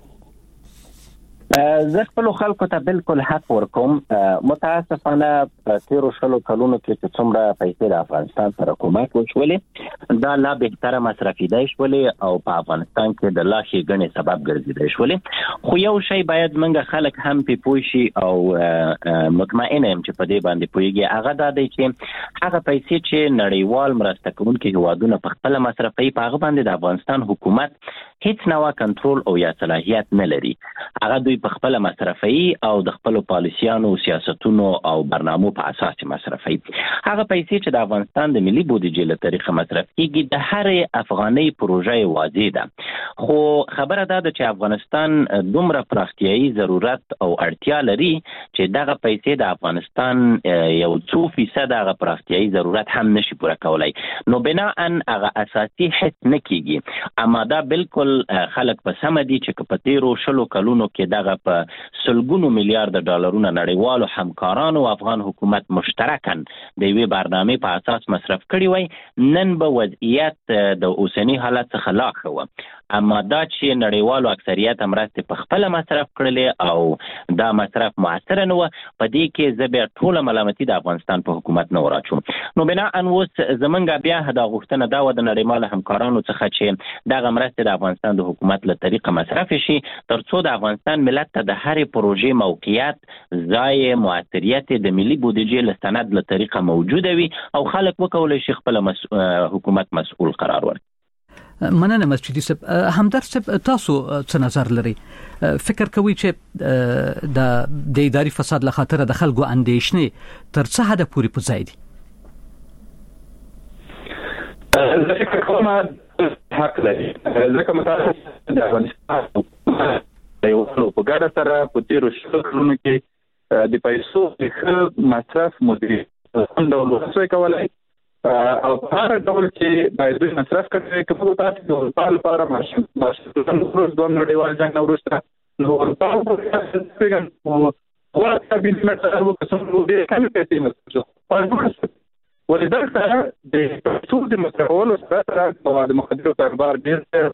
زه خپل خلکو ته بالکل حق ورکوم. متاسفانه په تیرو شلو کلونو کې چې څومره پیسې د افغانستان سره کومک وشولې دا لا بهتره مصرفیدای شولې او په افغانستان کې د لا ښېګڼې سبب ګرځیدای شولې خو یو شی باید موږ خلک هم پوه شي او مطمئن یم چې په دې باندې پوهیږي هغه دا دی چې هغه پیسې چې نړیوال مرسته کوونکي هیوادونه په خپل مصرفي په هغه باندې د افغانستان حکومت هیڅ نوع کنټرول او یا صلاحیت نه لري. هغه دوی په خپل مصرفي او د خپل پالیسیانو سیاستونو او برنامو په اساس مصرفي. هغه پیسې چې د افغانستان د ملي بودیجې له طریقه مصرف کیږي د هر افغاني پروژې واضح ده، خو خبره ده چې افغانستان دومره پراختیایي ضرورت او اړتیا لري چې دغه پیسې د افغانستان یو 2% دغه پراختیایي ضرورت هم نشي پوره کولای. نو بناء هغه اساسي هیڅ نه کیږي. اما دا بالکل خلک په سم دي چې په تیرو 10 کلونو کې دغه په سلګونو میلیارډ ډالرونه نړیوالو همکارانو افغان حکومت مشترکاً د یوې برنامې په اساس مصرف کړي وای، نن به وضعیت د اوسنی حالت څخه لا ښه و. اما دا چې نړیوالو اکثریت مرستې په خپل مصرف کړلې او دا مصرف موثر نه و، په دې کې زه بیا ټوله ملامتي د افغانستان په حکومت نه وراچوم. نو بنا ان اوس زمونږ بیا دا غوښتنه دا و د نړیوالو همکارانو څخه چې دغه مرستې د افغانستان د حکومت له طریقه مصرف شي، ترڅو د افغانستان ملت ته د هرې پروژې موقعیت، ځای، موثریت د ملي بودیجې له سند له طریقه موجوده وي او خلک وکولای شي خپل حکومت مسؤل قرار ورکړي. مننه مسجدي صاحب. همدرد صاحب تاسو څه نظر لري؟ فکر کوي چې د اداري فساد له خاطر د خلکو اندېښنې تر څه حد پورې په ځای دي؟ زه فکر کوم حق لري، ځکه متاسف د افغانستان د یو په ګډه سره په تیرو 10 کلونو کې د پیسو ښه مصرف مدیریت هم ډول وسوي کولای او په هر ډول چې باید دوی مصرف کړي. که موږ تاسو د اروپا لپاره مارشال دوم نړیوال جنګ نه وروسته نو اروپا په غوړه کابینه سره وکړو ډېر کم پیسې مصرف شو. ولذلك د پیسو د مصرفولو سره د مخدرو کاروبار ډېر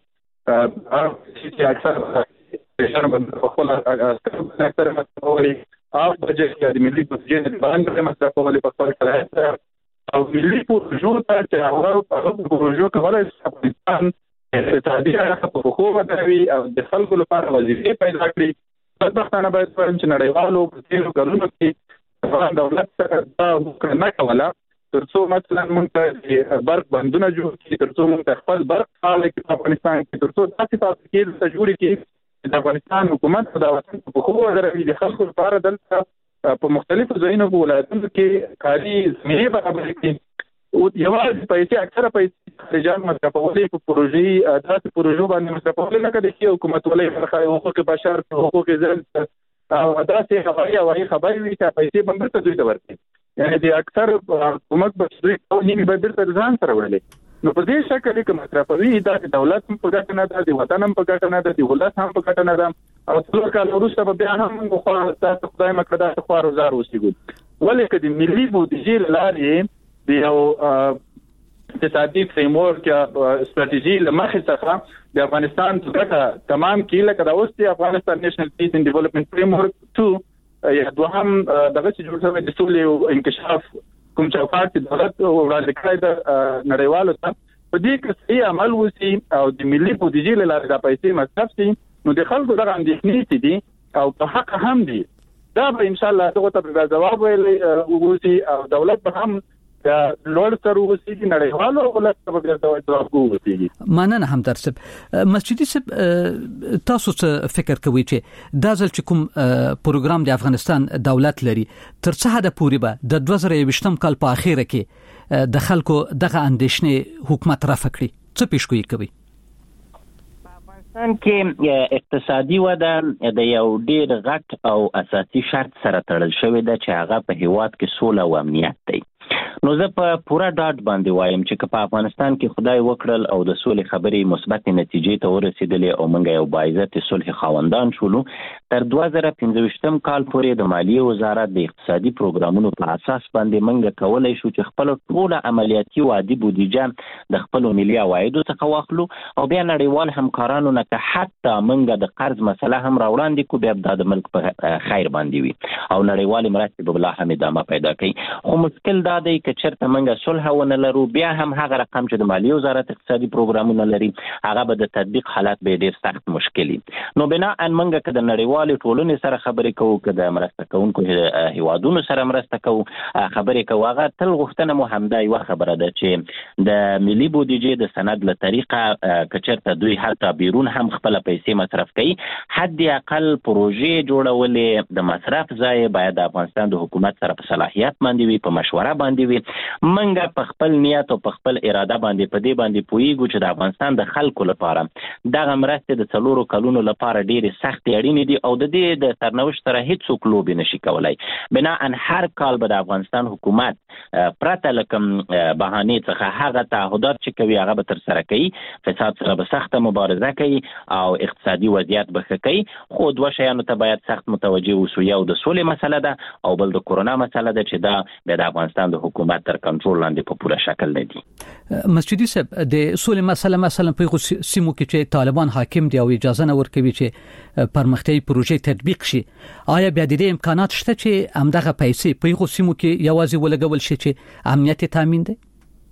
چې اکثر فشار باندې خپل اکثر مصرفولي او بجټ کې د ملي بودیجې باندې مصرفولي په خپل کړه او ملي پروژو ته چې هغه پروژو کولای شي افغانستان اقتصادي اړخ په خو ودروي او د خلکو لپاره وظیفې پیدا کړي. بدبختانه باید وایم چې نړیوالو په تیرو کلونو کې افغان دولت سره دا وکړه نه کوله ترڅو مثلا موږ ته برق بندونه جوړ کړي، ترڅو موږ ته خپل برق فعال کړي په افغانستان کې، ترڅو داسې فابریکې ته جوړې کړي د افغانستان حکومت په دا وطن په خو ودروي د خلکو لپاره دلته په مختلفو ځایونو په ولایتونو کې کاري زمینې برابر کړي. او یوازې پیسې اکثره پیسې خارجان مصرفولي په پروژې داسې پروژو باندې مصرفولي لکه د ښې حکومت ولۍ برخه حقوق بشر، حقوق زن او داسې هوایي خبرې وي چې پیسې به بیرته دوی ته ورکړي. یعنې د اکثر حکومت به دوی نیمې به بیرته ځان سره وړلې. نو په دې شکل کې مصرفوي دا د دولت هم په ګټه نه ده، د وطن هم په ګټه نه ده، د ولس هم په ګټه نه ده. او څلور کال وروسته به بیا هم موږ تاسو خدای مه کړه داسې خوار وزار اوسېږو. ولې که د ملي بودیجې له لارې د یو اقتصادي فریم ورک یا ستراتیژي له مخې څخه د افغانستان په ګټه تمام کړي، لکه دا اوس د افغانستان نیشنل پیس اینډ ډیولپمنټ فریم ورک 2 یا دوهم دغه چې جوړ شوی د سولې او انکشاف کوم چوکاټ چې دولت وړاندې کړی د نړیوالو ته، په دې کې صحیح عمل وشي او د ملي بودیجې له لارې دا پیسې مصرف شي، نو د خلکو دغه اندېښنې چې دي او په حق هم دي دا به ان شاء الله دغه ته ځواب ووسی او دولت به هم لوړ تر وسیږي نړیوالو ولایت په ځای ځواب ووسی. مننه همدرد صاحب. مسجدي صاحب تاسو څه فکر کوئ چې دا ځل چې کوم پروګرام د افغانستان دولت لري تر څه حد پورې به د 2020 کال په اخیره کې د خلکو دغه اندېښنې حکومت رافع کړي؟ څه پیشګویي کوي؟ افغانستان کې اقتصادي وده د یو ډېر غټ او اساسي شرط سره تړل شوی ده چې هغه په هیواد کې سوله او امنیت دی. نو زه په پوره ډاډ باندې وایم چې په افغانستان کې خدای وکړل او د سولې خبرې مثبت نتیجې ته ورسېدلې او موږ یو باعزت صلح خاوندان شولو، تر 2015 کال پورې د مالیې وزارت د اقتصادي پروګرامونو په اساس باندې موږ کولای شو چې خپل ټول عملیاتي وادي بودیجه د خپل ملي عوایدو څخه واخلو او بیا نړیوال همکارانو نه که حتی موږ د قرض مسله هم راوړاندې کو، بیا د ملک په خیر باندې وي او نړیوال مرستې به لا هم ادامه پیدا کوي. خو مشکل دا دی که چېرته موږ صلح ونه لرو، بیا هم هغه رقم چې د مالیې وزارت اقتصادي پروګرامونه لري هغه به د تطبیق حالت به ډېر سخت مشکل وي. نو بناء موږ که د نړیوال نړیوال ټولنې سره خبرې کوو که د مرسته کوونکو هیوادونو سره مرسته کوو خبرې کوو هغه تل غوښتنه مو همدا یوه خبره ده چې د ملي بودیجې د سند له طریقه که چېرته دوی حتی بیرون هم خپله پیسې مصرف کوي حد اقل پروژې جوړولې د مصرف ځای باید د افغانستان د حکومت سره په صلاحیت باندې وي په مشوره باندې وي منګه په خپل نیت او په خپل اراده باندې په دې باندې پوهیږو چې د افغانستان د خلکو لپاره دغه مرستې د 4 کلونو لپاره ډېرې سختې اړینې دي او د دې د سرنوشت سره هیڅوک لوبې نشي کولای بناءً هر کال به د افغانستان حکومت پرته له کوم بهانې څخه هغه تعهدات چې کوي هغه به ترسره کوي فساد سره به سخته مبارزه کوي او اقتصادي وضعیت به ښه کوي خو دوه شیانو ته باید سخت متوجه اوسو یو د سولې مسله ده او بل د کرونا مسله ده چې دا د افغانستان د حکومت تر کنټرول لاندې په پوره شکل نه دي مسجدي صاحب د سولې مسله مثلا په سیمو کې چې طالبان حاکم دي او اجازه نه ورکوي چې پرمختیايي پروژې تطبیق شي آیا بیا د دې امکانات شته چې همدغه پیسې په سیمو کې یوازې ولګول شي چې امنیت تامین دي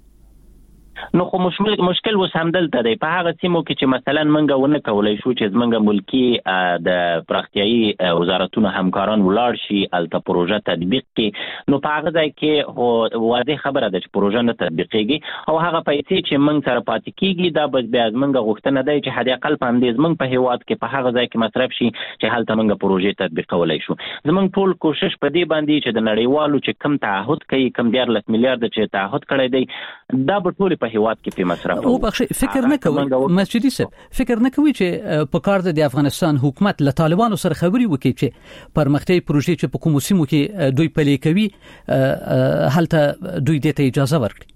نو خو مشکل وس همدلته دی په هغه سیمو کې چې مثلا منګه ونه کولای شو چې زمونږ ملکی د پراختیايي وزارتونو همکاران ولاړ شي الته پروژه تطبیق کړي نو په هغه ځای کې هو واضح خبره ده چې پروژه نه تطبیقېږي او هغه پیسې چې موږ سره پاتې کیږي دا بس بیا زمونږ غوښتنه ده چې حد اقل په اندیز موږ په هیواد کې په هغه ځای کې مصرف شي چې هلته موږ پروژه تطبیقولای شو زمونږ ټول کوشش په دې باندې چې د نړیوالو چې کم تعهد کوي کم 14 میلیارډ چې تعهد کړی دی دا به ټول په هیواد کې په مصرف او بخښي فکر نه کوي مسجدي صاحب فکر نه کوي چې په کار د افغانستان حکومت له طالبانو سره خبري وکړي چې پرمختیايي پروژې چې په کوم سیمو کې دوی پلي کوي هلته دوی دې ته اجازه ورکړي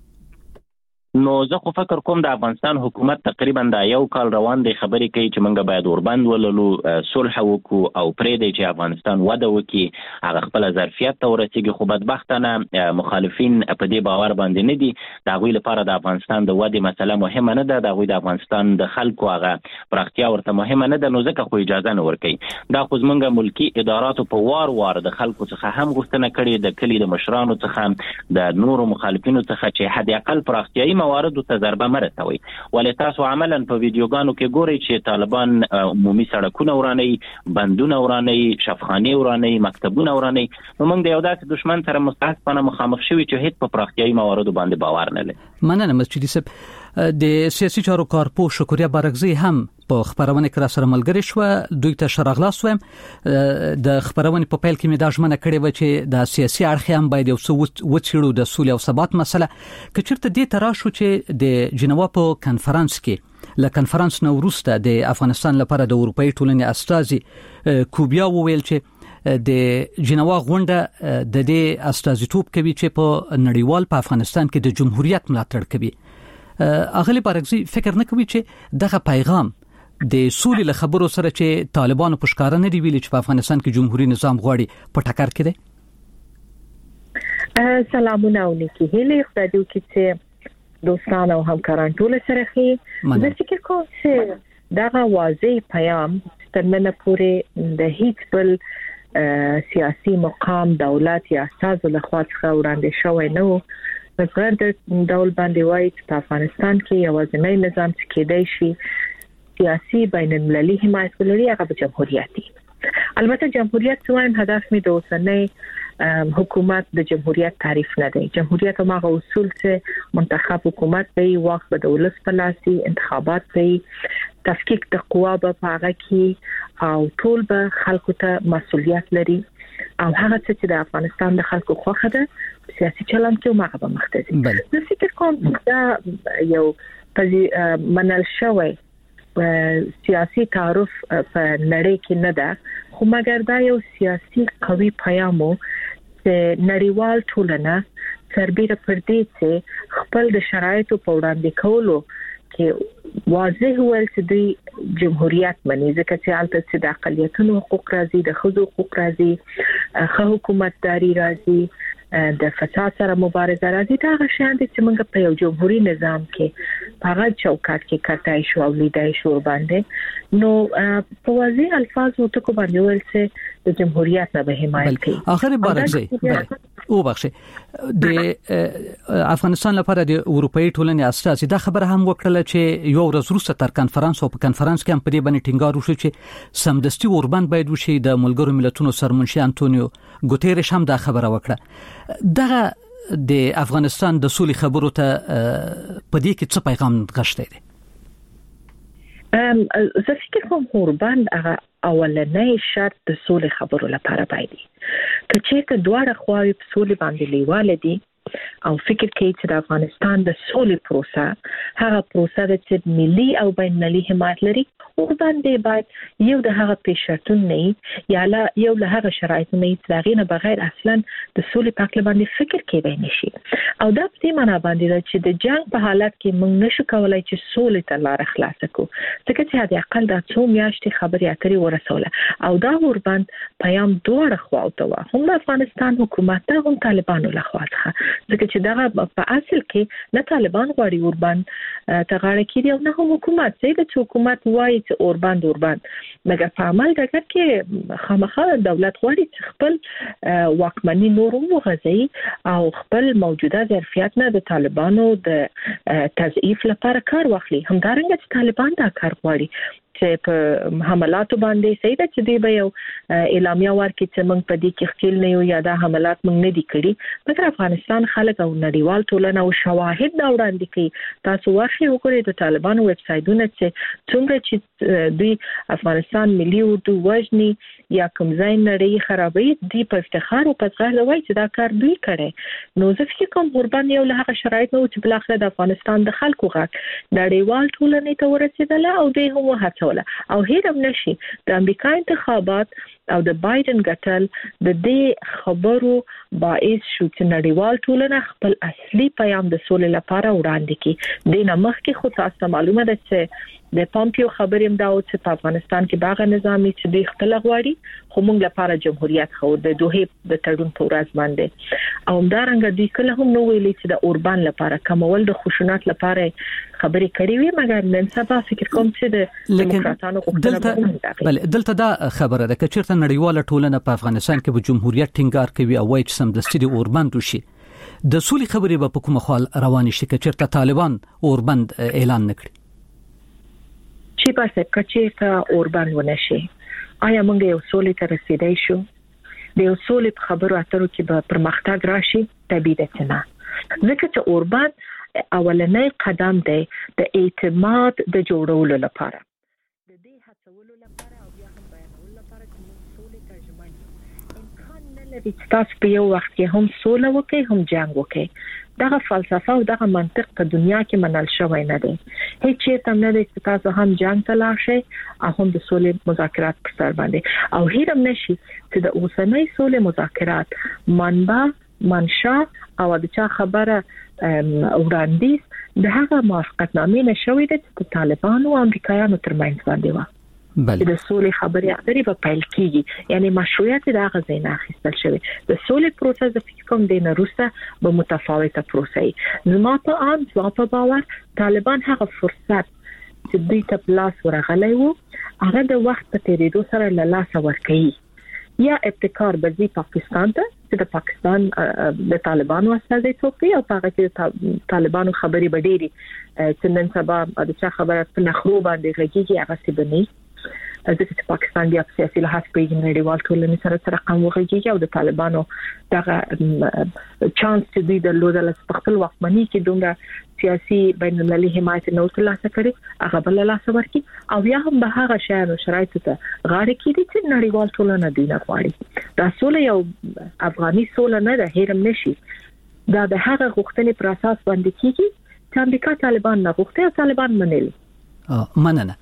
نو زه خو فکر کوم د افغانستان حکومت تقریبا دا یو کال روان دی خبرې کوي چې موږ باید اوربند ولولو صلح وکړو او پرې دی چې افغانستان وده وکړي هغه خپل ظرفیت ته ورسیږي خو بدبختانه مخالفین په دې باور باندې نه دي دا غوي لپاره د افغانستان د ودې مسله مهمه نه ده دا غوي د افغانستان د خلکو هغه پراختیا ورته مهمه نه ده نو ځکه خو اجازه نه ورکړي دا خو زمونږ ملکی اداراتو په وار د خلکو څخه هم غوښتنه کړې د کلی د مشرانو څخه د نورو مخالفینو څخه چې حد اقل پراختیايي مواردو ته ضربه مرسوي ولې تاسو عملاً په ویډیوګانو کې ګورئ چې طالبان عمومي سړکونه ورانوي بندونه ورانوي شفخانې ورانوي مکتبونه ورانوي نو موږ د یو داسې دشمن سره مستحقانه مخامخ شوي چې هیڅ په پراختیايي مواردو باندې باور نه لري مننه مسجدي صاحب د سیاسي چارو کارپو شکریا بارګزی هم په خبرونه کې سره ملګری شو دوی ته شرغلاس ویم د خبرونه په پیل کې مې دا ژمنه کړې و چې د سیاسي اړخ هم باید یو څه وڅېړو د سولې او ثبات مسله که چیرته دې ترا شو چې د جنوا په کانفرنس کې له کانفرنس نو وروسته د افغانستان لپاره د اروپאי ټولنې استازي کوبیا وویل چې د جنوا غونډه د دې استازیتوب کوي چې په نړیوال په افغانستان کې د جمهوریت ملاتړ کوي اغلی بارګزی فکر نه کوي چې دغه پیغام د سولې له خبرو سره چې طالبانو په ښکارا نه دی ویلي چې په افغانستان کې جمهوریت نظام غواړي په ټکر کې دی سلامونه او نیکی هیله خدای دې وکړي چې دوستان او همکاران ټول سره خې زه فکر کوم چې دغه واضح پیغام ترمنه پورې د هیڅ بل سیاسي مقام دولت یا اساس له خوا څخه وړاندې شوی نه و بغیر د ډول باندې وایي چې په افغانستان کې یوازینی نظام چې کېدای شي سیاسي بین المللي حمایت ولري هغه به جمهوریت دی البته جمهوریت سوایم هدف می د اوسنۍ حکومت د جمهوریت تعریف نه دی جمهوریت هغه اصول چې منتخب حکومت دی واک به د ولس په لاس دی انتخابات دی تفکیک د قوا په هغه کې او ټول به خلکو ته مسؤلیت لري او هغه چې د افغانستان د خلکو خوخه ده سیاسي چلند کې هغه به مختلف نو فکر کوم دا یو منل شوی سیاسي تعارف په نړۍ کې نه ده خو مګر دا یو سیاسي قوي پیغام چې نړیوال ټولنه سربېره پر دې چې خپل د شرایطو په وړاندې کولو کې واضح ول چې دوی جمهوریت مني ځکه چې البته چې د اقلیتونو حقوق راځي د ښځو حقوق راځي خو حکومتداري راځي د فساد سره مبارزه راځي دا غشان دي چې موږ په یو جمهوریت نظام کې هغه چوکاټ کې کټای شو او لیدای شو باندې نو په واضح الفاظ وته کو باندې ورسه د جمهوریت نه به حمایت کوي اخر بارکزي او بخښه د افغانستان لپاره د اروپאי ټولنې اساس دا خبره هم وکړه چې یو ورځ وروسته تر کنفرانس او په کنفرانس کې هم په دې باندې ټینګار وشو چې سمدستي اوربند باید وشي د ملګرو ملتونو سرمنشي انټونیو ګوتيريش هم دا خبره وکړه دغه د افغانستان د سولې خبرو ته په دې کې څه پیغام غشته دي زه فکر کوم اوربند هغه اولنې شرط د سولې خبرو لپاره باید که چې دواړه خواوې په سولې باندې لیواله دي او فکر کوي چې د افغانستان د سولې پروسه هغه پروسه د چې ملي او بین المللي حمایت لري او باندې باید یو د هغه پیش شرطونه نه یا یو له هغه شرایط نه چې نه بغیر اصلا د سولې په اړه باندې فکر کوي نشي او دا په دې معنی باندې چې د جنگ په حالت کې موږ نشو کولای چې سولې ته لار خلاص کړو ځکه چې د اقل د څو میاشتې خبرې اترې ورسوله او دا وربند پیغام دوه خواته و هم افغانستان حکومت هم طالبانو له خوا څخه ځکه چې دا په اصل کې نه طالبان غواړي اوربند تغاړه کړي او نه هم حکومت چې حکومت وایي چې اوربند مګر په عمل دغه کې خامخا دولت غواړي چې خپل واکمني نور وغځي او خپل موجوده ظرفیت نه د طالبانو د تضعیف لپاره کار واخلي همدارنګه چې طالبان دا کار غواړي چې په حملاتو باندې سیده چې دی به یو اعلامیه ورکړي چې موږ په دې کې خپل نه یو یا دا حملات موږ نه دي کړی مګر افغانستان خلک او نړیوال ټولنه او شواهد دا وړاندې کوي تاسو واخلئ وګورئ د طالبانو ویب سایټونه چې څنګه چې دوی افغانستان ملي اردو وجني یا کوم ځای نړۍ خرابوي دی په افتخار او په ځای وایي چې دا کار دوی کړي نو زه فکر کوم قربان یو له هغه شرایط نو چې بل اخر د افغانستان د خلکو غږ نړیوال ټولنې ته ورسېدله او دوی هم هڅه او هیرم نشي د امریکا انتخابات او د بایدن ګټل د دې خبرو باعث شو چې نړیوال ټولنه خپل اصلي پیغام د سولې لپاره وړاندې کړي د نمخ کې خو تاسو معلومه ده چې د پامپیو خبرې هم دا و چې په افغانستان کې باغ نظامی چې د خپل غواړي خو موږ لپاره جمهوریت خو د دوه د تړون په ورځ باندې او همدارنګه دوی کله هم نو ویلي چې د اوربان لپاره کمول د خشونت لپاره خبرې کړې وي مګر نن سبا فکر کوم چې د دیموکراتانو بل دلته دا خبره ده چې چیرته نړیواله ټولنه په افغانستان کې به جمهوریت ټینګار کوي او وایي چې سمدستي د اوربند وشي د سولې خبرې به په کومه خال روان شي چې چیرته طالبان اوربند اعلان نکړي چې پاسه کچې ته اوربند ونشي آیا موږ یو سولې ته رسیدای شو د یو سولې په خبرو اترو کې به پرمختګ راشي طبيعي ده نه ځکه چې اوربند اولنې قدم دی د اعتماد د جوړولو لپاره د دې هڅولو لپاره او بیا هم بیانولو لپاره چې موږ سولې ته ژمن امکان نه لري چې تاسو په یو وخت کې هم سوله وکړئ هم جنگ وکړئ دغه فلسفه او دغه منطق په دنیا کې منل شوی نه دی هیڅ چیرته نه دی چې تاسو هم جنگ ته لاړ شئ او هم د سولې مذاکرات پر سر باندې او هیرم نشي چې د اوسنۍ سولې مذاکرات منبع منشا او د چا خبره وړاندیز د هغه موافقتنامې نشوي د طالبانو او امریکایانو ترمنځ باندې و د سولې خبرې اترې په پیل کېږي یعنی مشروعیت د هغه ځای نه اخیستل شوی د سولې پروسه د فکر کوم د نروسته به متفاوته پروسه زما په باور طالبان هغه فرصت چې دوی ته پلاس ورغلی وو هغه د وخت په تیریدو سره له لاسه ورکړي یا ابتکار بزی پاکستان ته چې د پاکستان د طالبانو استازي توپی او هغه چې طالبانو خبري بديري چې نن سبا د چا خبره په نخرو باندې غږیږي هغه څه بني ځکه چې پاکستان بیا په سیاسي لحاظ په نړیوال ټولنې سره رقم وغږیږي او د طالبانو دغه چانس چې دوی د لودل په خپل واکمنۍ کې دومره سیاسي بین المللي حمایت نو ترلاسه کړي هغه بل لاسه ورکړي او بیا هم به هغه شایانو شرایطو ته غاړه کړي چې نړیوال ټولنه دوی نه غواړي دا سوله یو افغاني سوله نه ده هیرم نشي دا د هغه غوښتنې پر اساس باندې کیږي چې امریکا طالبان نه غوښتي او طالبان منل مننه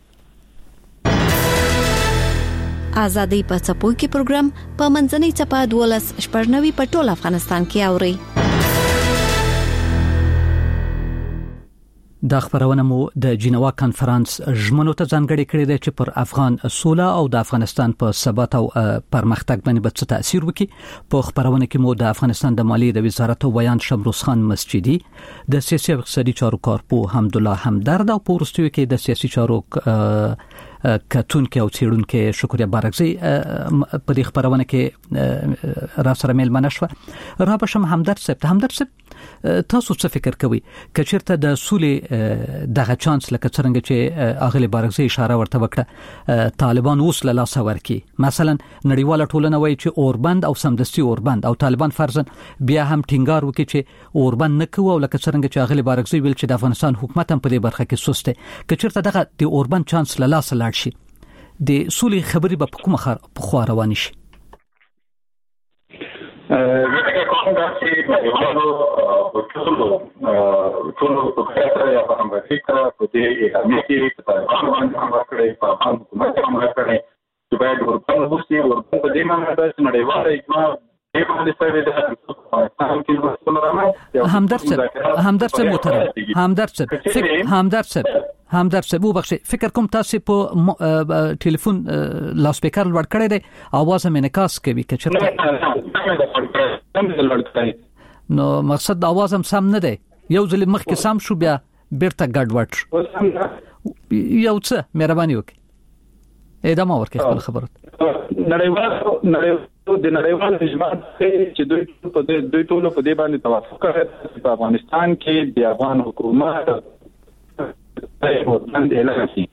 آزادۍ په څپو کې پروګرام په منځنۍ چپه 12 په ټول افغانستان کې اوري د خبرونه مو د جنوا کانفرنس ژمنو ته ځانګړي کړی دی چې پر افغان سوله او د افغانستان په ثبات او پرمختګ باندې به څه تاثیر وکړي. په خبرونه کې مو د افغانستان د مالیې د وزارت ویان شمروز خان مسجدي، د سیاسي او اقتصادي چارو کارپو حمدالله همدرد او په وروستیو کې د سیاسي چارو کتونکو او څېړونکو شکریا بارګزی په دې خبرونه کې را سره ملمنه شو. را بشم همدرد صاحب تاسو څه فکر کوئ کچېرته د سولې دغه چانس لکه څنګه چې اغلی بارګزی اشاره ورته وکړه طالبان اوس له لاس ورکی، مثلا نړیواله ټولنه وایي چې اوربند او سمدستي اوربند او طالبان فرضاً بیا هم ټینګار وکړي چې اوربند نه کوي او لکه څنګه چې اغلی بارګزی ویل چې د افغانستان حکومت هم په دې برخه کې سست دی. کچېرته دغه د اوربند چانس له لاس لاړ شي د سولې خبرې به په کومه خوا روان شي؟ ټولو په کار یا په امریکا په دې امریکا په طالبان باندې کړی په افغان حکومت باندې کړی چې باید ورته وستي ورته په دې معنی دا چې نړیواله اجماع دې باندې سره د همدرد صاحب وبخښئ فکر کوم تاسو په ټلیفون لاس سپیکر لوړ کړی دی اواز مې انعکاس کوي که چېرته نو مقصد د اواز هم سم نه دی یو ځل مخکې سم شو بیا بیرته ګډوډ شو یو څه مهرباني وکړئ ادامه ورکړئ خپل خبرات د نړیوال اجماع چې دوی ټول په دې باندې توافق کړی په افغانستان کې د افغان حکومت باندې اعلان شي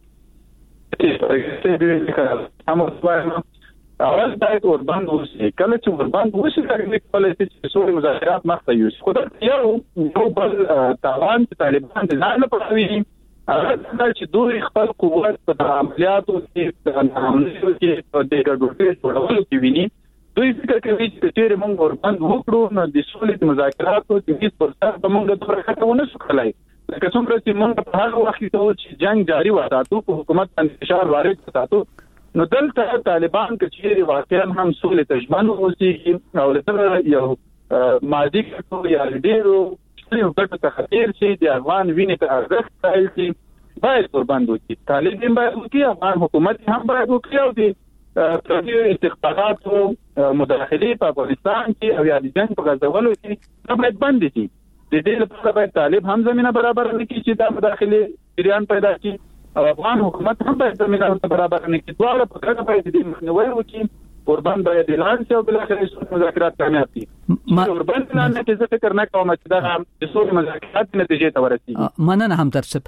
چې هم اول باید اوربند وشي کله چې اوربند وشي هغه کله چې سولې مذاکرات مخته یوسي خو دا یو بل طالبان د ځان لپاره وي هغه چې دوی خپل قوت په عملیاتو کې د عملیاتو کې د ګډوډۍ جوړولو کې ویني دوی فکر کوي چې چیرې موږ اوربند وکړو نو د سولې مذاکراتو کې هیڅ فرصت به موږ د پرخته ونه شو کولای لکه څومره چې موږ په هغه وخت کې چې جنگ جاری وساتو په حکومت باندې فشار وارد وساتو نو دلته طالبان کچېری واقعا هم سولې تجمن اوسېږي او لته یو ماضي کې یا ډیرو یو ګټه ته خطر شي د افغان وینې ته ارزښت قائل شي باید قربان وکړي طالبان باید وکړي افغان حکومت هم باید وکړي او د پردي استخباراتو مداخله په افغانستان کې او یا د جنگ په غځولو کې باید بند شي د دې لپاره باید طالب هم زمينه برابر نکړي چې دا مداخله جریان پیدا کړي او افغان حکومت هم باید زمينه برابر نکړي دواړه په ګډه باید د مخنیوي وکړي قربان باید اعلان شي او بل اخر مذاکرات کامیاب دي قربان اعلان نه چې څه فکر نه کوم چې دا د سولې مذاکرات نتیجې ته ورسیږي مننه هم درسب